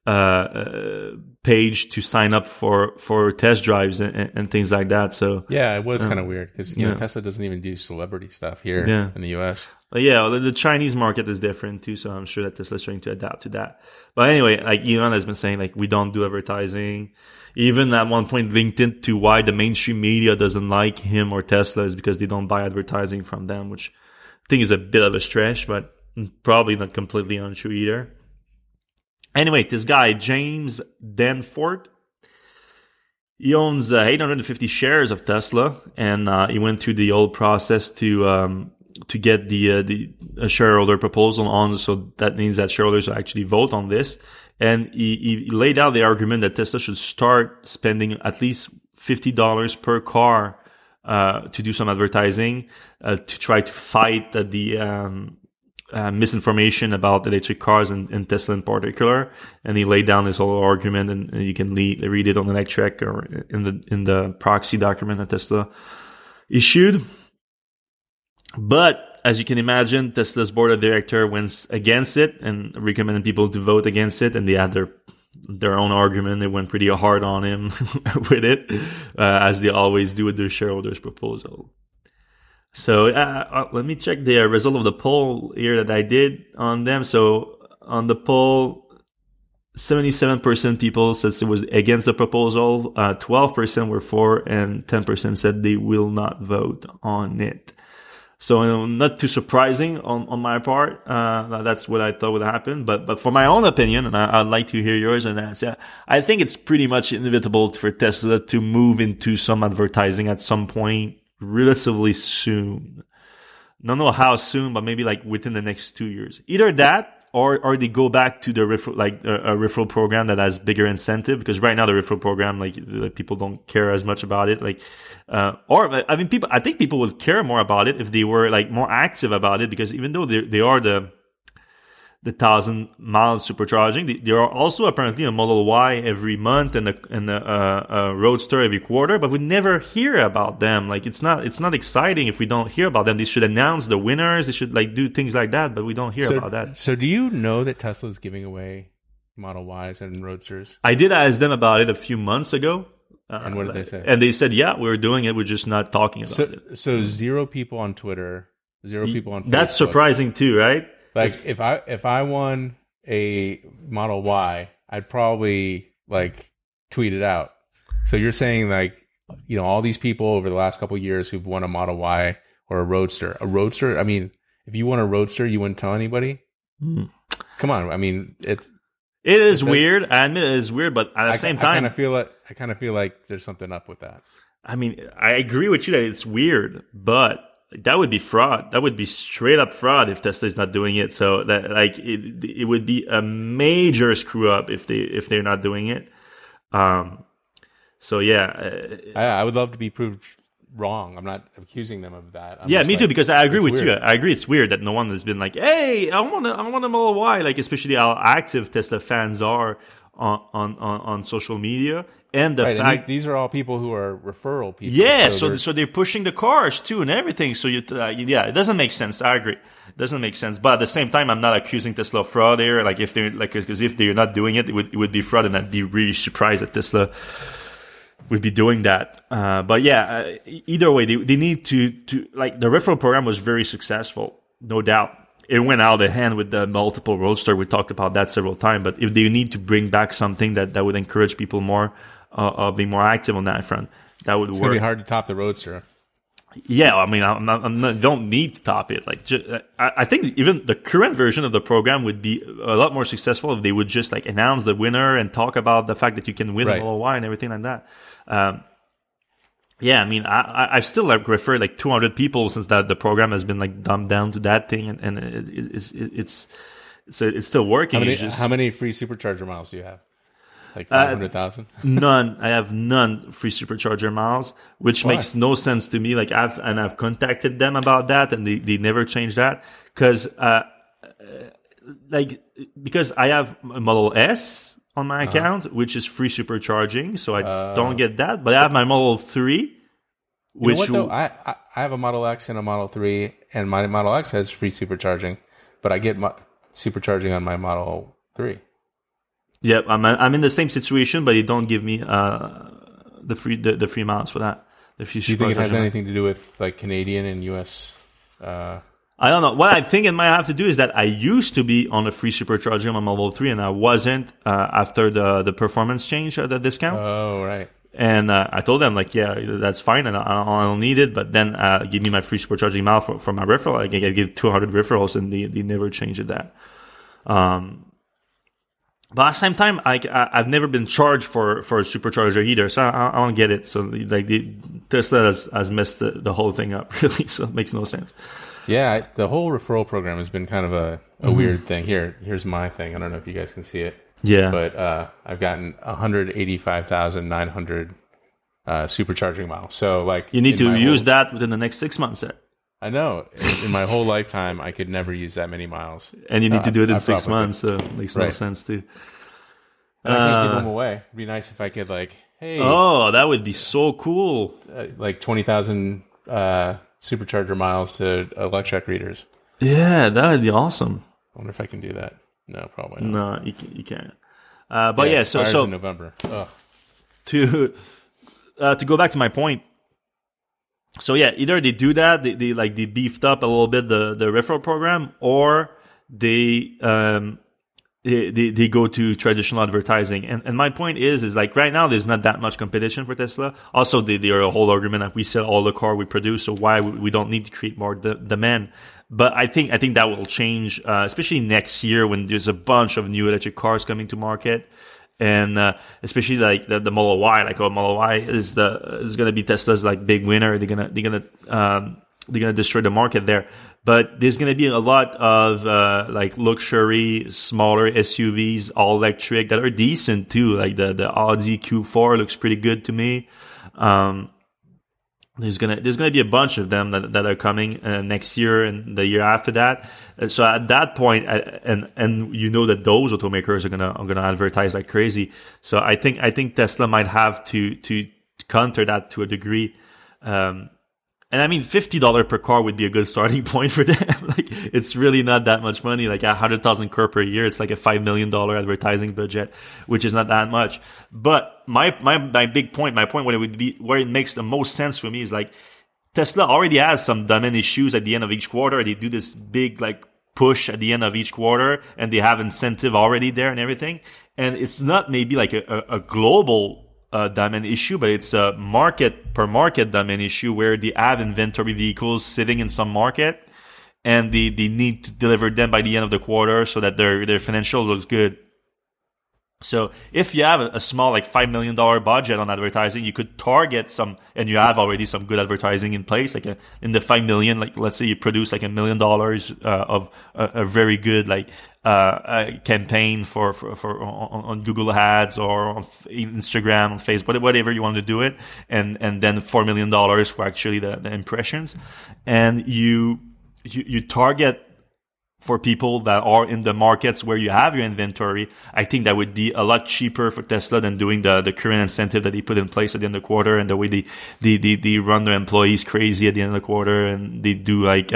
page to sign up for test drives and things like that. So yeah, it was kind of weird because Tesla doesn't even do celebrity stuff here in the US. But yeah, the Chinese market is different too, so I'm sure that Tesla's trying to adapt to that. But anyway, like Elon has been saying, like we don't do advertising. Even at one point linked into why the mainstream media doesn't like him or Tesla is because they don't buy advertising from them, which I think is a bit of a stretch, but probably not completely untrue either. Anyway, this guy, James Danforth, he owns 850 shares of Tesla, and he went through the whole process to get the shareholder proposal on. So that means that shareholders will actually vote on this. And he laid out the argument that Tesla should start spending at least $50 per car to do some advertising to try to fight the misinformation about electric cars and Tesla in particular. And he laid down this whole argument, and you can read it on Electrek or in the proxy document that Tesla issued. But as you can imagine, Tesla's board of directors went against it and recommended people to vote against it, and they had their own argument. They went pretty hard on him with it, as they always do with their shareholders' proposal. So let me check the result of the poll here that I did on them. So on the poll, 77% people said it was against the proposal, 12% were for, and 10% said they will not vote on it. So not too surprising on my part. That's what I thought would happen. But for my own opinion, and I'd like to hear yours on that, I think it's pretty much inevitable for Tesla to move into some advertising at some point relatively soon. Don't know how soon, but maybe like within the next 2 years. Either that, or they go back to the a referral program that has bigger incentive, because right now the referral program, like people don't care as much about it. Like, I think people would care more about it if they were like more active about it, because even though they are the 1,000-mile supercharging, there are also apparently a Model Y every month and a Roadster every quarter, but we never hear about them. Like, it's not exciting if we don't hear about them. They should announce the winners. They should like do things like that, but we don't hear about that. So do you know that Tesla's giving away Model Ys and Roadsters? I did ask them about it a few months ago. And what did they say? And they said, yeah, we're doing it. We're just not talking about it. So 0 people on Twitter, 0 people on Facebook. That's surprising too, right? Like if I won a Model Y, I'd probably like tweet it out. So you're saying like, you know, all these people over the last couple of years who've won a Model Y or a Roadster. A Roadster, I mean, if you won a Roadster, you wouldn't tell anybody? Come on. I mean, it is weird. I admit it is weird, but at the same time, I kind of feel like there's something up with that. I mean, I agree with you that it's weird, but that would be fraud. That would be straight up fraud if Tesla is not doing it. So that like it would be a major screw up if they're not doing it. So yeah, I would love to be proved wrong. I'm not accusing them of that. Me too, because I agree with you. I agree it's weird that no one has been like, hey, I want a Model Y. Like, especially how active Tesla fans are on social media. And the fact, and these are all people who are referral people. Yeah, so they're pushing the cars too and everything. So it doesn't make sense. I agree, it doesn't make sense. But at the same time, I'm not accusing Tesla of fraud here. Like if they're because if they're not doing it, it would be fraud, and I'd be really surprised that Tesla would be doing that. But yeah, either way, they need to like the referral program was very successful, no doubt. It went out of hand with the multiple Roadster. We talked about that several times. But if they need to bring back something that would encourage people more, being more active on that front, that would work. It's going to be hard to top the Roadster. Yeah, I mean, don't need to top it. Like, I think even the current version of the program would be a lot more successful if they would just like announce the winner and talk about the fact that you can win a Model Y and everything like that. Yeah, I mean, I've still like referred like 200 people since that the program has been like dumbed down to that thing, and it's still working. How many free supercharger miles do you have? Like 500,000? None. I have none free supercharger miles, which makes no sense to me. Like I've contacted them about that, and they never changed that because I have a Model S on my account, which is free supercharging, so I don't get that. But I have my Model 3, which I have a Model X and a Model 3, and my Model X has free supercharging, but I get supercharging on my Model 3. Yep, I'm in the same situation, but they don't give me the free miles for that. Do you think it has anything to do with like Canadian and US? I don't know. What I think it might have to do is that I used to be on a free supercharger on my Model 3, and I wasn't after the performance change, the discount. Oh, right. And I told them, like, yeah, that's fine, and I don't need it, but then give me my free supercharging mile for my referral. I give 200 referrals, and they never changed that. But at the same time, I've never been charged for a supercharger either, so I don't get it. So, like, Tesla has messed the whole thing up, really, so it makes no sense. Yeah, the whole referral program has been kind of a weird thing. Here's my thing. I don't know if you guys can see it. Yeah. But I've gotten 185,900 supercharging miles. So, like, you need to use that within the next 6 months, sir. I know. In my whole lifetime, I could never use that many miles. And you need to do it in 6 months, so it makes no sense, too. And I can't give them away. It'd be nice if I could, like, hey. Oh, that would be so cool. Like 20,000 supercharger miles to electric readers. Yeah, that would be awesome. I wonder if I can do that. No, probably not. No, you can't. But yeah, so in November. Ugh. To go back to my point. So yeah, either they do that, they beefed up a little bit the referral program, or they go to traditional advertising. And my point is like right now there's not that much competition for Tesla. Also, they are a whole argument that we sell all the car we produce, so why we don't need to create more demand. But I think that will change, especially next year when there's a bunch of new electric cars coming to market. And especially like the Model Y, like Model Y is going to be Tesla's like big winner. They're gonna destroy the market there. But there's going to be a lot of like luxury, smaller SUVs, all electric, that are decent too. Like the Audi Q4 looks pretty good to me. There's gonna be a bunch of them that are coming next year and the year after that. So at that point, and you know that those automakers are gonna advertise like crazy. So I think Tesla might have to counter that to a degree. And I mean, $50 per car would be a good starting point for them. Like, it's really not that much money. Like 100,000 car per year, it's like a $5 million advertising budget, which is not that much. But my big point, where it makes the most sense for me is like, Tesla already has some demand issues at the end of each quarter. They do this big like push at the end of each quarter, and they have incentive already there and everything. And it's not maybe like a global demand issue, but it's a market per market demand issue where they have inventory vehicles sitting in some market, and they need to deliver them by the end of the quarter so that their financial looks good. So if you have a small like $5 million budget on advertising, you could target some, and you have already some good advertising in place, like in the $5 million, like let's say you produce like $1 million of a very good like a campaign for on Google Ads or on Instagram, on Facebook, whatever you want to do it, and then $4 million for actually the impressions, and you target for people that are in the markets where you have your inventory. I think that would be a lot cheaper for Tesla than doing the current incentive that they put in place at the end of the quarter, and the way they run their employees crazy at the end of the quarter, and they do like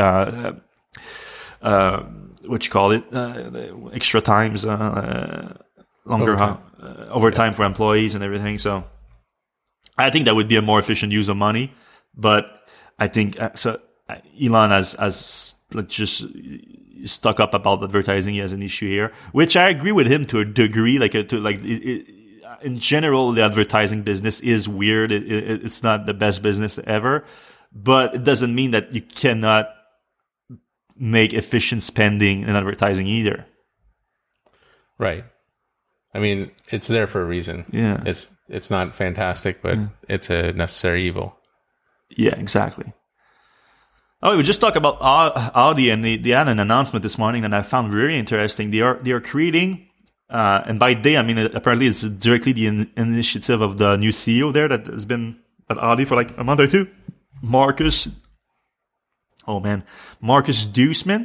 what you call it, extra times, longer overtime for employees and everything. So I think that would be a more efficient use of money. But I think Elon has just stuck up about advertising. He has an issue here, which I agree with him to a degree. In general, the advertising business is weird. It's not the best business ever, but it doesn't mean that you cannot make efficient spending in advertising either. Right. I mean, it's there for a reason. Yeah. It's not fantastic, but it's a necessary evil. Yeah, exactly. Oh, we just talked about Audi, and they had an announcement this morning that I found very interesting. They are creating, and by they I mean apparently it's directly the initiative of the new CEO there that has been at Audi for like a month or two, Marcus Duesman.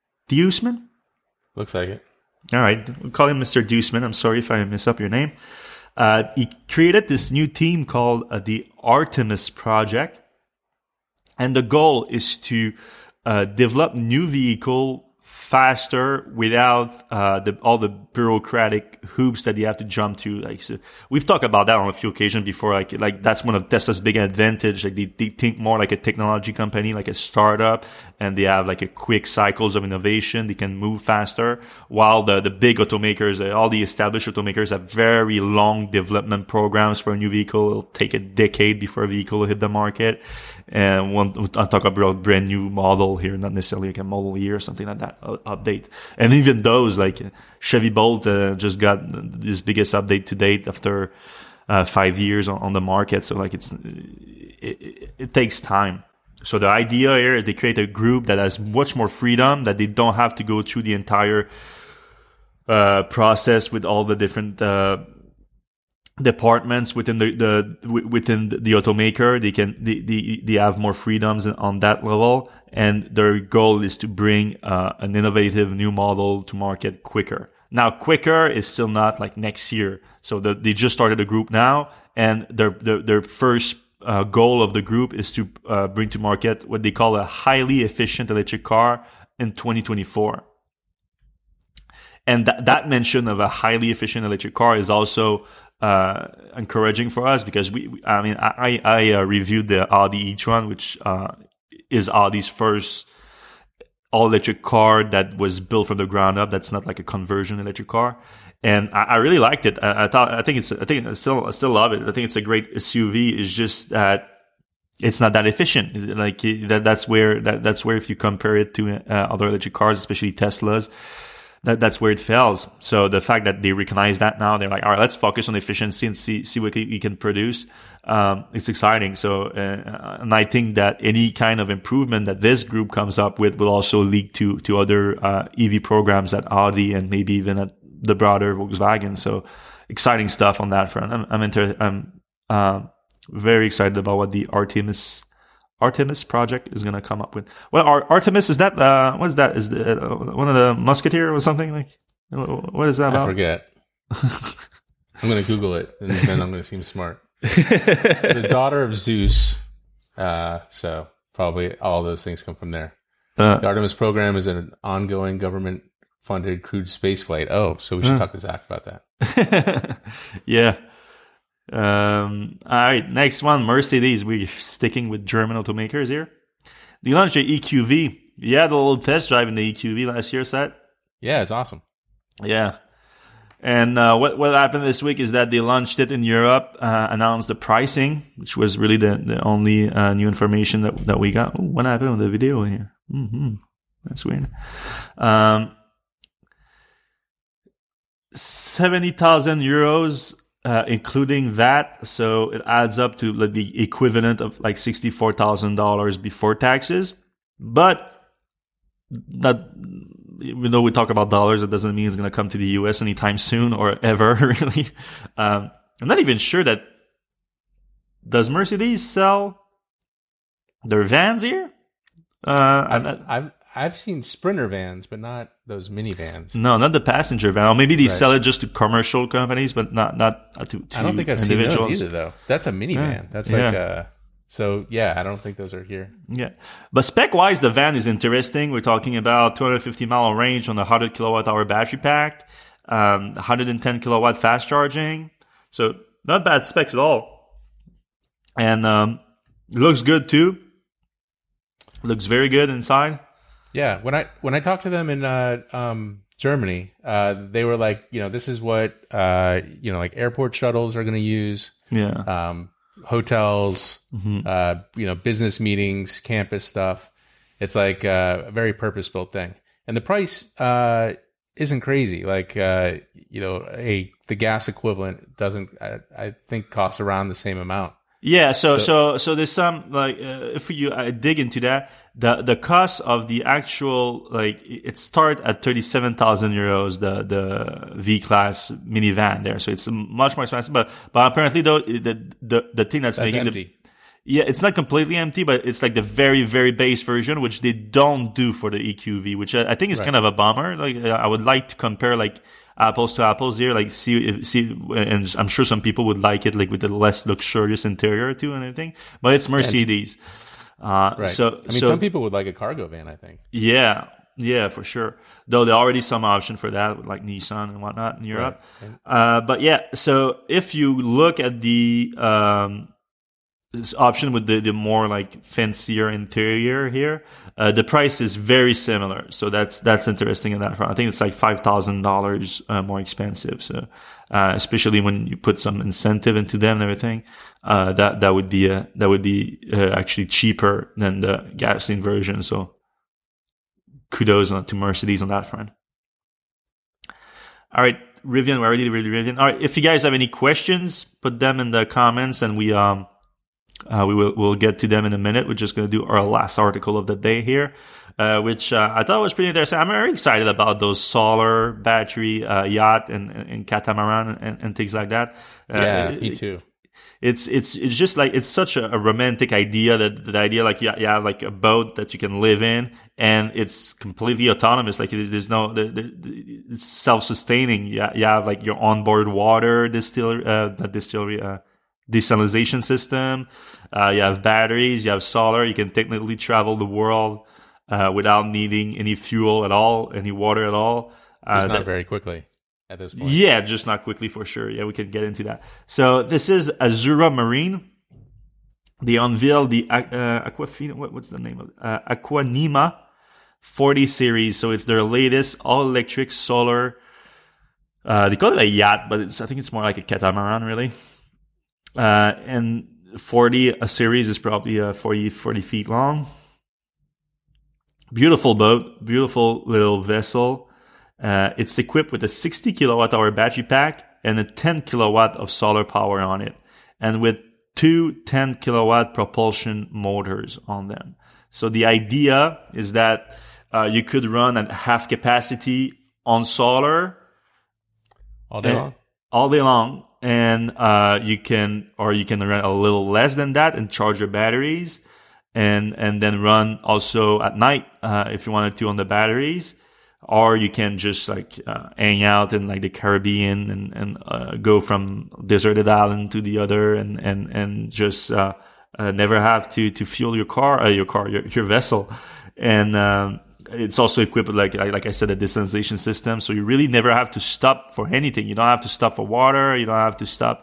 Looks like it. All right, we'll call him Mr. Duesman. I'm sorry if I mess up your name. He created this new team called the Artemis Project. And the goal is to develop new vehicle faster without all the bureaucratic hoops that you have to jump to. Like, so we've talked about that on a few occasions before. Like that's one of Tesla's big advantage. Like they think more like a technology company, like a startup, and they have like a quick cycles of innovation. They can move faster, while the big automakers, all the established automakers, have very long development programs for a new vehicle. It'll take a decade before a vehicle will hit the market. And I'll talk about a brand new model here, not necessarily like a model year or something like that update. And even those, like Chevy Bolt just got this biggest update to date after 5 years on the market. So like it takes time. So the idea here is they create a group that has much more freedom, that they don't have to go through the entire process with all the different departments within the automaker. They have more freedoms on that level, and their goal is to bring an innovative new model to market quicker. Now, quicker is still not like next year. So they just started a group now, and their first goal of the group is to bring to market what they call a highly efficient electric car in 2024. And that mention of a highly efficient electric car is also encouraging for us, because I reviewed the Audi e-tron, which is Audi's first all-electric car that was built from the ground up. That's not like a conversion electric car, and I really liked it. I still love it. I think it's a great SUV. It's just that it's not that efficient. Like that's where if you compare it to other electric cars, especially Teslas, that's where it fails. So the fact that they recognize that now, they're like, all right, let's focus on efficiency and see what we can produce. It's exciting. So, and I think that any kind of improvement that this group comes up with will also lead to other EV programs at Audi and maybe even at the broader Volkswagen. So exciting stuff on that front. I'm very excited about what the Artemis project is going to come up with. Well, Artemis, is that what is that? Is the, one of the Musketeer or something? Like, what is that about? I forget. I'm going to Google it, and then I'm going to seem smart. The daughter of Zeus, so probably all those things come from there. The Artemis program is an ongoing government-funded crewed spaceflight. Oh, so we should talk to Zach about that. Yeah. All right, next one, Mercedes. We're sticking with German automakers here. They launched the EQV. You had a little test drive in the EQV last year, Seth? Yeah, it's awesome. Yeah. And what happened this week is that they launched it in Europe, announced the pricing, which was really the only new information that we got. Ooh, what happened with the video here? That's weird. 70,000 euros. Including that, so it adds up to like the equivalent of like $64,000 before taxes. But that, even though we talk about dollars, it doesn't mean it's going to come to the US anytime soon or ever, really. I'm not even sure that, does Mercedes sell their vans here? I've seen Sprinter vans, but not those minivans. No, not the passenger van. Or maybe they sell it just to commercial companies, but not to I don't think I've seen those either, though. That's a minivan. That's like so yeah, I don't think those are here. Yeah. But spec-wise, the van is interesting. We're talking about 250-mile range on the 100 kilowatt-hour battery pack, 110 kilowatt fast charging. So not bad specs at all. And looks good, too. Looks very good inside. Yeah, when I talked to them in Germany, they were like, this is what like airport shuttles are going to use. Yeah. Hotels, business meetings, campus stuff. It's like a very purpose-built thing, and the price isn't crazy. Like the gas equivalent doesn't, I think, costs around the same amount. Yeah, so there's some like if you dig into that, the cost of the actual, like, it starts at 37,000 euros, the V class minivan there, so it's much more expensive. But apparently though, the thing that's making empty. It's not completely empty, but it's like the very, very base version, which they don't do for the EQV, which I think is kind of a bummer. Like, I would like to compare like apples to apples here, like see, and I'm sure some people would like it, like with the less luxurious interior too and everything. But it's Mercedes, right? So I mean, some people would like a cargo van, I think. Yeah, for sure. Though there are already some option for that, with like Nissan and whatnot in Europe. Right. But yeah, so if you look at the this option with the more like fancier interior here, the price is very similar. So that's interesting in that front. I think it's like $5,000 more expensive. So especially when you put some incentive into them and everything, that would be actually cheaper than the gasoline version. So kudos to Mercedes on that front. All right, Rivian, we're already Rivian. All right, if you guys have any questions, put them in the comments, and we'll get to them in a minute. We're just going to do our last article of the day here, which I thought was pretty interesting. I'm very excited about those solar battery yacht and catamaran and things like that. Yeah, me too. It's just like, it's such a romantic idea, that the idea like you have like a boat that you can live in and it's completely autonomous. Like there's no, it's self-sustaining. You have like your onboard water desalination system. You have batteries, you have solar. You can technically travel the world without needing any fuel at all, any water at all. Not very quickly at this point. Yeah, just not quickly for sure. Yeah, we can get into that. So this is Azura Marine. They unveiled the Aquafina. What's the name of it? Aquanima 40 series. So it's their latest all-electric solar. They call it a yacht, but I think it's more like a catamaran, really. And 40 a series is probably 40 feet long. Beautiful boat, beautiful little vessel. It's equipped with a 60 kilowatt hour battery pack and a 10 kilowatt of solar power on it, and with two 10 kilowatt propulsion motors on them. So the idea is that you could run at half capacity on solar all day long. All day long, and you can run a little less than that and charge your batteries, and then run also at night if you wanted to on the batteries, or you can just like hang out in like the Caribbean and go from deserted island to the other and just never have to fuel your vessel, and it's also equipped with like I said, a desalination system, so you really never have to stop for anything. You don't have to stop for water. You don't have to stop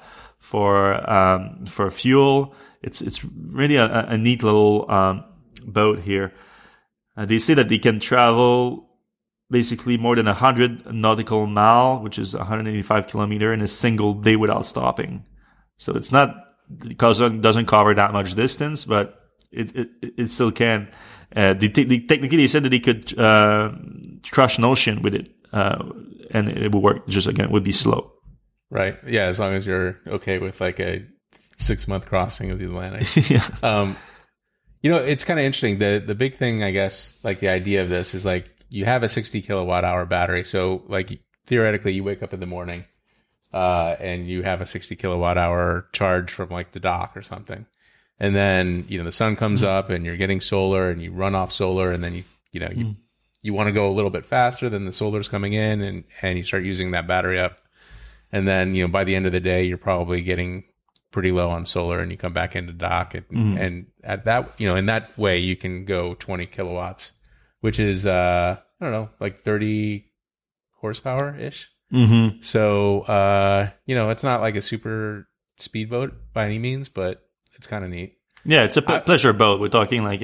for fuel. It's really a neat little boat here. They say that they can travel basically more than 100 nautical mile, which is 185 kilometer, in a single day without stopping. So it's not, because it doesn't cover that much distance, but it still can. Technically, they said that they could crush an ocean with it, and it would work. Just again, it would be slow. Right. Yeah. As long as you're okay with like a 6-month crossing of the Atlantic. Yeah. It's kind of interesting. The big thing, I guess, like the idea of this is like you have a 60 kilowatt hour battery. So like theoretically, you wake up in the morning, and you have a 60 kilowatt hour charge from like the dock or something. And then, the sun comes up and you're getting solar and you run off solar, and then you want to go a little bit faster than the solar's coming in, and you start using that battery up. And then, by the end of the day, you're probably getting pretty low on solar, and you come back into dock and at that, in that way you can go 20 kilowatts, which is, I don't know, like 30 horsepower ish. Mm-hmm. So, it's not like a super speedboat by any means, but it's kind of neat. Yeah, it's a pleasure boat. We're talking like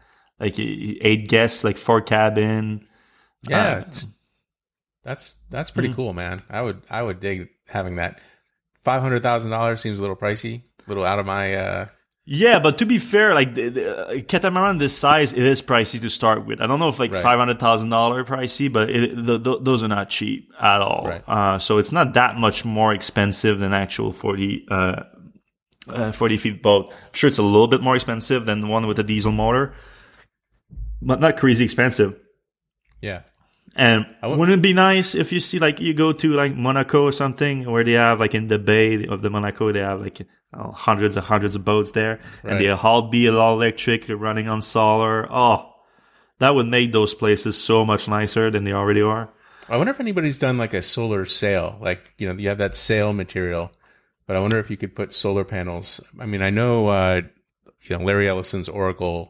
8 guests, like 4 cabin. Yeah, that's pretty cool, man. I would dig having that. $500,000 seems a little pricey, a little out of my. Yeah, but to be fair, like the catamaran this size, it is pricey to start with. I don't know if $500,000 pricey, but those are not cheap at all. Right. So it's not that much more expensive than actual 40 feet boat. I'm sure it's a little bit more expensive than the one with a diesel motor, but not crazy expensive. Yeah. And wouldn't it be nice if you see, like, you go to like Monaco or something, where they have like in the bay of the Monaco, they have like hundreds of boats there, right. And they all be all electric, running on solar. Oh, that would make those places so much nicer than they already are. I wonder if anybody's done like a solar sail, like, you have that sail material. But I wonder if you could put solar panels. I mean, I know, Larry Ellison's Oracle,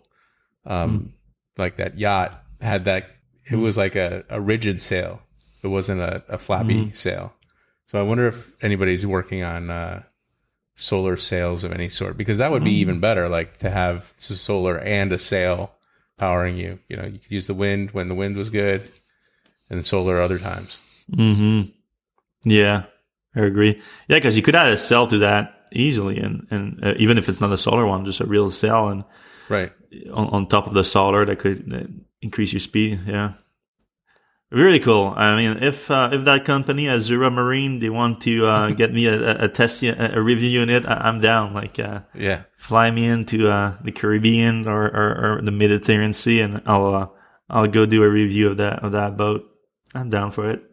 like that yacht had that. It was like a rigid sail. It wasn't a flappy sail. So I wonder if anybody's working on solar sails of any sort, because that would be even better. Like to have solar and a sail powering you. You could use the wind when the wind was good, and solar other times. Mm-hmm. Yeah. I agree. Yeah, because you could add a sail to that easily, and even if it's not a solar one, just a real sail, and right on top of the solar that could increase your speed. Yeah, really cool. I mean, if that company, Azura Marine, they want to get me a test, a review unit, I'm down. Like, fly me into the Caribbean or the Mediterranean Sea, and I'll go do a review of that boat. I'm down for it.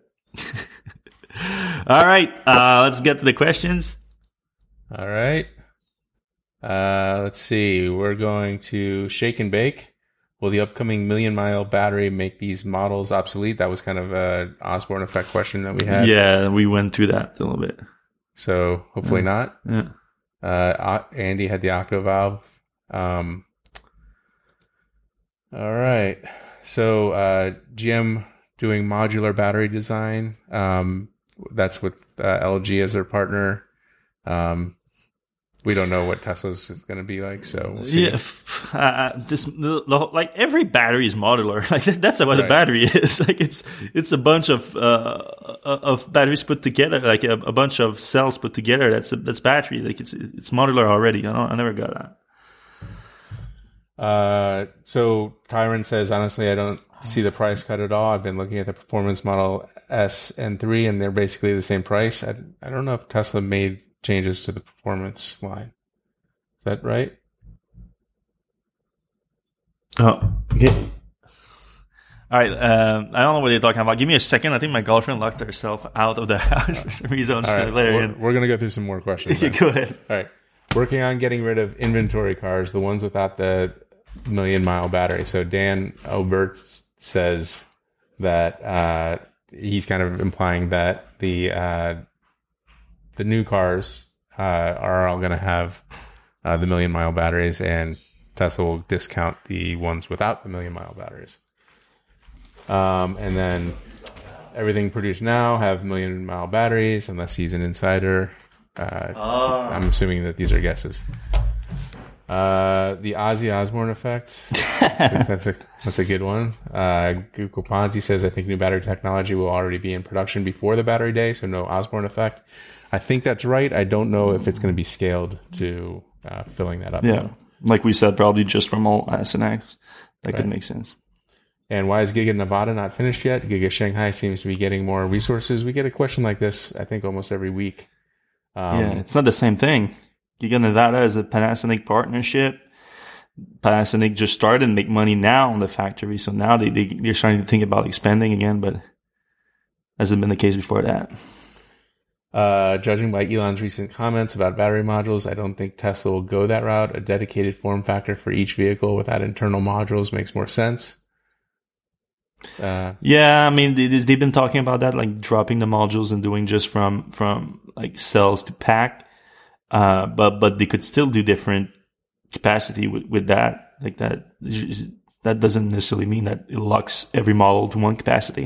All right, let's get to the questions. All right. Let's see. We're going to Shake and Bake. Will the upcoming 1,000,000-mile battery make these models obsolete? That was kind of an Osborne effect question that we had. Yeah, we went through that a little bit. So hopefully not. Yeah. Andy had the Octovalve. All right. So GM doing modular battery design. That's with LG as their partner. We don't know what Tesla's is going to be like, so we'll see. Yeah, like every battery is modular. Like that's what a battery is. Like it's a bunch of batteries put together, like a bunch of cells put together. That's battery. Like it's modular already. I never got So Tyron says, honestly, I don't see the price cut at all. I've been looking at the Performance Model S and 3, and they're basically the same price. I don't know if Tesla made changes to the Performance line. Is that right? Oh, okay. All right. I don't know what you're talking about. Give me a second. I think my girlfriend locked herself out of the house for some reason. I'm just going to let her in. We're going to go through some more questions. You go ahead. All right. Working on getting rid of inventory cars, the ones without the million-mile battery. So Dan Obert says that he's kind of implying that the new cars are all going to have the million-mile batteries, and Tesla will discount the ones without the million-mile batteries. And then everything produced now have million-mile batteries, unless he's an insider. I'm assuming that these are guesses. The Ozzy Osbourne effect. That's a good one. Google Ponzi says, I think new battery technology will already be in production before the battery day, so no Osbourne effect. I think that's right. I don't know if it's going to be scaled to filling that up. Yeah, like we said, probably just from all S and X. That could make sense. And why is Giga Nevada not finished yet? Giga Shanghai seems to be getting more resources. We get a question like this, I think, almost every week. It's not the same thing. Giga Nevada is a Panasonic partnership. Panasonic just started and make money now on the factory. So now they're starting to think about expanding again, but hasn't been the case before that. Judging by Elon's recent comments about battery modules, I don't think Tesla will go that route. A dedicated form factor for each vehicle without internal modules makes more sense. Yeah, I mean, they've been talking about that, like dropping the modules and doing just from like cells to pack. But they could still do different capacity with that. Like that doesn't necessarily mean that it locks every model to one capacity.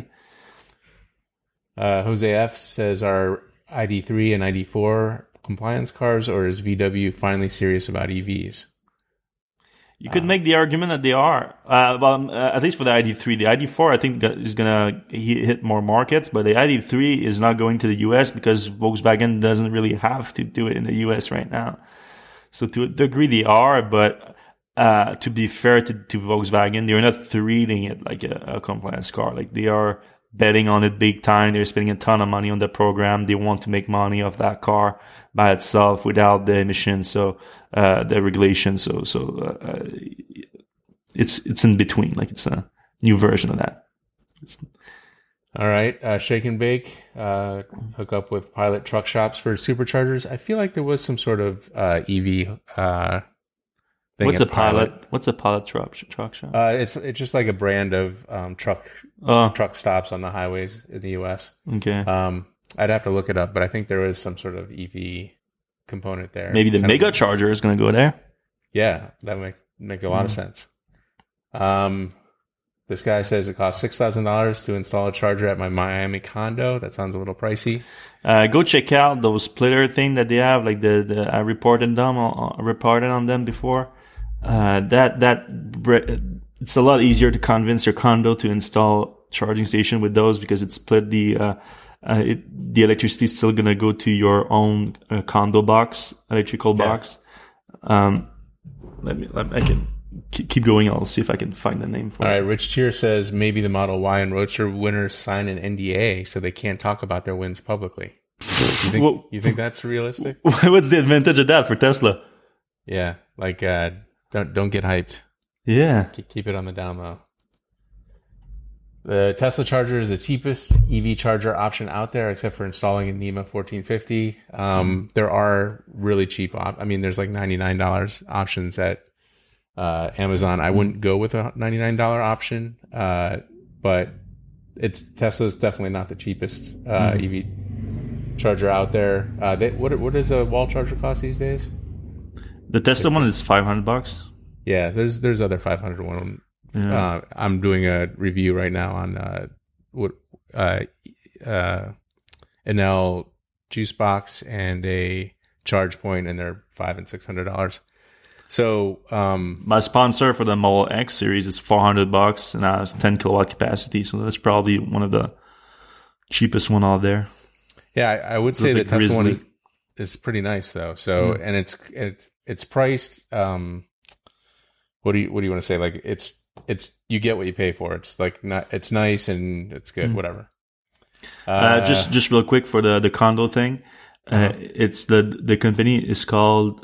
Jose F says, are ID3 and ID4 compliance cars, or is VW finally serious about EVs? You could make the argument that they are. At least for the ID3. The ID4, I think, is going to hit more markets, but the ID3 is not going to the US because Volkswagen doesn't really have to do it in the US right now. So to a degree, they are, but to be fair to Volkswagen, they're not treating it like a compliance car. Like, they are betting on it big time. They're spending a ton of money on the program. They want to make money off that car by itself without the emissions. So the regulation. So it's in between. Like, it's a new version of that. All right. Shake and Bake, hook up with pilot truck shops for superchargers. I feel like there was some sort of EV thing. What's a pilot? What's a pilot truck shop? It's just like a brand of truck stops on the highways in the US. Okay. I'd have to look it up, but I think there is some sort of EV component there. Maybe the mega charger is going to go there. Yeah, that would make a lot of sense. This guy says it costs $6,000 to install a charger at my Miami condo. That sounds a little pricey. Go check out those splitter thing that they have. Like I reported on them before. It's a lot easier to convince your condo to install charging station with those because it split the electricity is still gonna go to your own condo box, electrical box. I can keep going. I'll see if I can find the name for it. All right. Rich Tier says maybe the Model Y and Roadster winners sign an NDA so they can't talk about their wins publicly. You think that's realistic? What's the advantage of that for Tesla? Yeah, like don't get hyped. Yeah, keep it on the down low. The Tesla charger is the cheapest EV charger option out there, except for installing a NEMA 1450. There are really cheap. There's like $99 options at Amazon. I wouldn't go with a $99 option, but Tesla's definitely not the cheapest EV charger out there. What does a wall charger cost these days? The Tesla one is $500. Yeah, there's other $500 one. Yeah. I'm doing a review right now on Enel juice box and a charge point, and they're $500 and $600. So my sponsor for the Model X series is $400, and that has 10 kilowatt capacity. So that's probably one of the cheapest one out there. Yeah, I would say the Tesla one is pretty nice though. So and it's priced. what do you want to say? Like it's you get what you pay for. It's like it's nice and it's good. Whatever. Just real quick for the condo thing. It's the company is called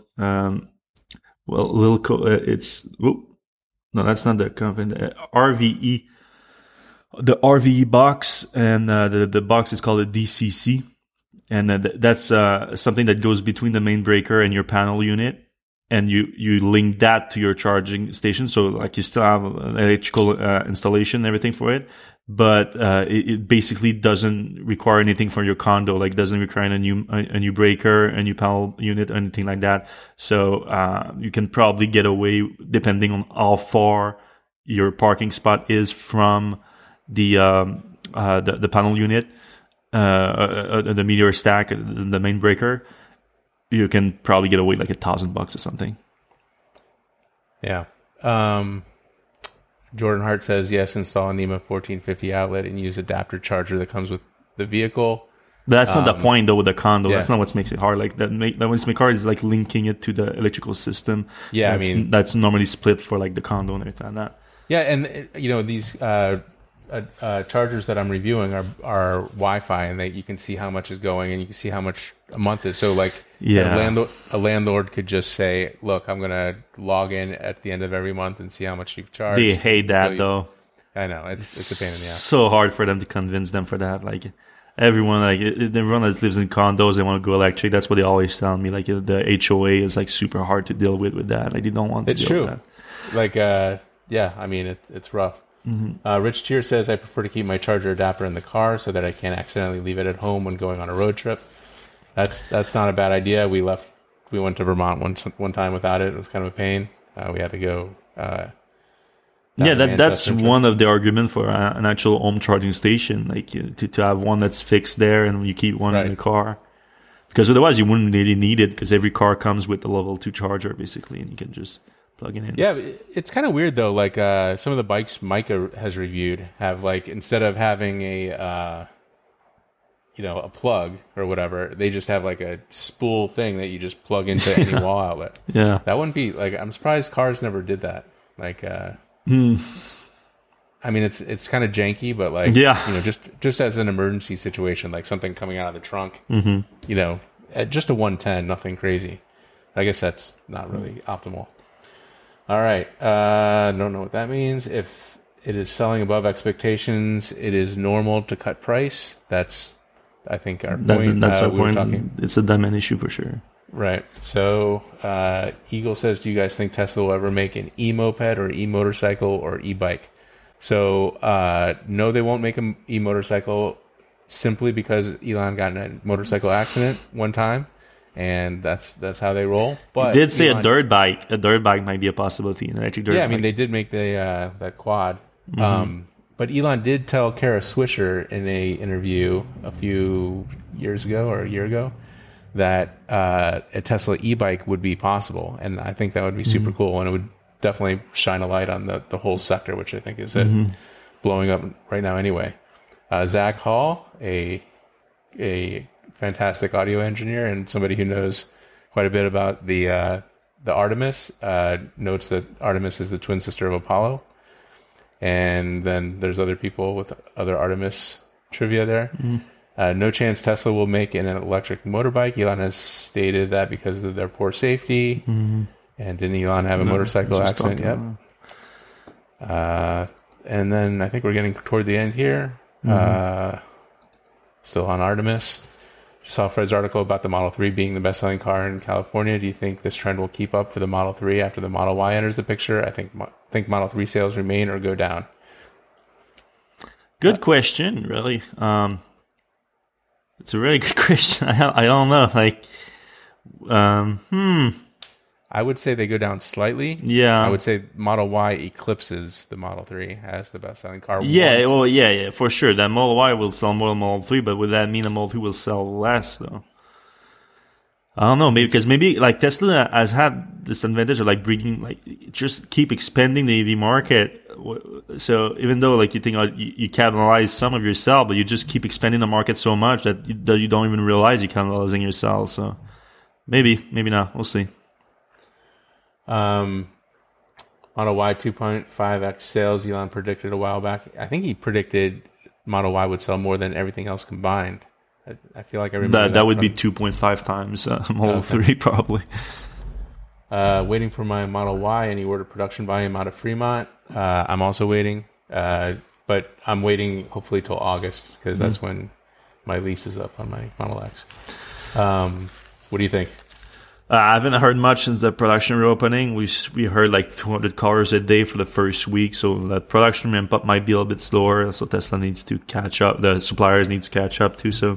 it's no, that's not the company. RVE. The RVE box, and the box is called a DCC, and that's something that goes between the main breaker and your panel unit, and you link that to your charging station. So like you still have an electrical installation and everything for it, but it basically doesn't require anything from your condo. Like doesn't require a new breaker, a new panel unit, or anything like that. So you can probably get away, depending on how far your parking spot is from the panel unit, the meteor stack, the main breaker. You can probably get away like $1,000 or something. Yeah. Jordan Hart says, yes, install a NEMA 1450 outlet and use adapter charger that comes with the vehicle. That's not the point, though, with the condo. Yeah. That's not what makes it hard. Like that what's make hard is like linking it to the electrical system. Yeah, that's normally split for like the condo and everything like that. Yeah, and these chargers that I'm reviewing are Wi-Fi, and you can see how much is going, and you can see how much a month is. So like, a landlord could just say, "Look, I'm gonna log in at the end of every month and see how much you've charged." They hate that though. I know it's a pain in the ass. So hard for them to convince them for that. Like everyone that lives in condos, they want to go electric. That's what they always tell me. Like the HOA is like super hard to deal with that. Like they don't want to. It's deal true. With that. Like it's rough. Mm-hmm. Rich Tier says, I prefer to keep my charger adapter in the car so that I can't accidentally leave it at home when going on a road trip. That's not a bad idea. We went to Vermont one time without it. It was kind of a pain. We had to go. That's one of the arguments for an actual home charging station, like to have one that's fixed there and you keep one in the car. Because otherwise you wouldn't really need it, because every car comes with a level 2 charger basically, and you can just plug it in. Yeah, it's kind of weird though. Like some of the bikes Micah has reviewed have, like, instead of having a plug or whatever, they just have like a spool thing that you just plug into any wall outlet. Yeah, that wouldn't be like. I'm surprised cars never did that. Like, I mean, it's kind of janky, but like, just as an emergency situation, like something coming out of the trunk, at just a 110, nothing crazy. I guess that's not really optimal. All right. Don't know what that means. If it is selling above expectations, it is normal to cut price. That's, I think, our point. That's our point. It's a demand issue for sure. Right. So Eagle says, do you guys think Tesla will ever make an e-moped or e-motorcycle or e-bike? So no, they won't make an e-motorcycle, simply because Elon got in a motorcycle accident one time. And that's how they roll. But he did say Elon, a dirt bike. A dirt bike might be a possibility. An electric dirt bike. Yeah, I mean, they did make the that quad. Mm-hmm. But Elon did tell Kara Swisher in a interview a few years ago or a year ago that a Tesla e-bike would be possible, and I think that would be super cool, and it would definitely shine a light on the whole sector, which I think is blowing up right now anyway. Zach Hall, a fantastic audio engineer and somebody who knows quite a bit about the Artemis, notes that Artemis is the twin sister of Apollo. And then there's other people with other Artemis trivia there. No chance Tesla will make an electric motorbike. Elon has stated that because of their poor safety. And didn't Elon have a motorcycle accident yet? And then I think we're getting toward the end here. Still on Artemis. Just saw Fred's article about the Model 3 being the best-selling car in California. Do you think this trend will keep up for the Model 3 after the Model Y enters the picture? I think Model 3 sales remain or go down. Good question, really. It's a really good question. I don't know. Like, I would say they go down slightly. Yeah. I would say Model Y eclipses the Model 3 as the best-selling car. Yeah, yeah, for sure. That Model Y will sell more than Model 3, but would that mean the Model 3 will sell less, though? I don't know, maybe like Tesla has had this advantage of like bringing, like, just keep expanding the EV market. So even though like you think you cannibalize some of yourself, but you just keep expanding the market so much that you don't even realize you're cannibalizing yourself. So maybe not. We'll see. Model Y 2.5X sales Elon predicted a while back. I think he predicted Model Y would sell more than everything else combined. I feel like I remember that would be 2.5 times Model 3 probably. Waiting for my Model Y, any order production volume out of Fremont. I'm also waiting, but I'm waiting hopefully till August because that's when my lease is up on my Model X. What do you think? I haven't heard much since the production reopening. We heard like 200 cars a day for the first week, so that production ramp up might be a little bit slower. So Tesla needs to catch up. The suppliers need to catch up too. So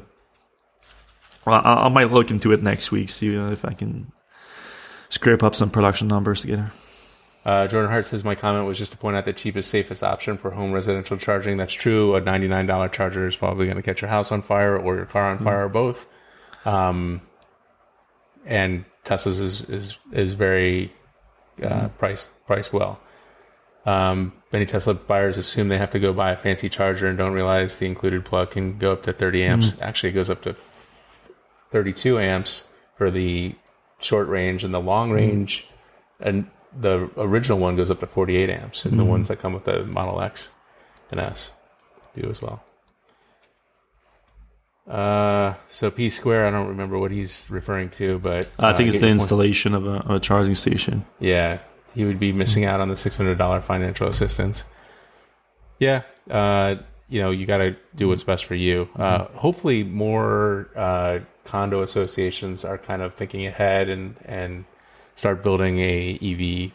I might look into it next week, see if I can scrape up some production numbers together. Jordan Hart says, my comment was just to point out the cheapest, safest option for home residential charging. That's true. A $99 charger is probably going to catch your house on fire or your car on fire or both. And Tesla's is very priced well. Many Tesla buyers assume they have to go buy a fancy charger and don't realize the included plug can go up to 30 amps. Actually, it goes up to 32 amps for the short range, and the long range, and the original one goes up to 48 amps, and the ones that come with the Model X and S do as well. So P Square, I don't remember what he's referring to, but I think it's the installation of a charging station. Yeah, he would be missing out on the $600 financial assistance. Yeah, you got to do what's best for you. Hopefully, more condo associations are kind of thinking ahead and start building a EV,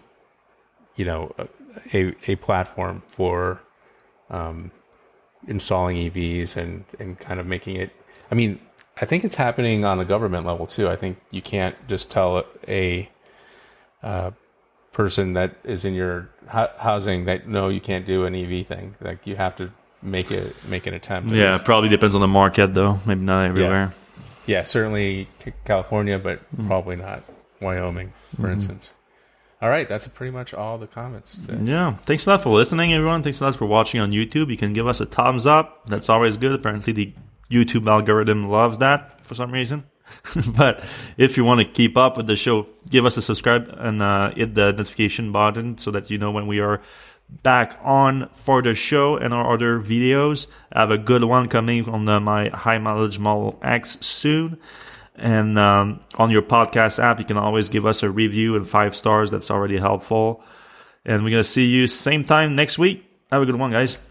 a platform for installing EVs and kind of making it. I mean, I think it's happening on a government level too. I think you can't just tell a person that is in your housing that no, you can't do an EV thing. Like you have to make an attempt. Yeah, it probably depends on the market though. Maybe not everywhere. Yeah, certainly California, but probably not Wyoming, for instance. All right, that's pretty much all the comments today. Yeah, thanks a lot for listening, everyone. Thanks a lot for watching on YouTube. You can give us a thumbs up. That's always good. Apparently, the YouTube algorithm loves that for some reason. But if you want to keep up with the show, give us a subscribe and hit the notification button so that you know when we are back on for the show and our other videos. I have a good one coming on my high mileage Model X soon. And on your podcast app, you can always give us a review and 5 stars. That's already helpful. And we're going to see you same time next week. Have a good one, guys.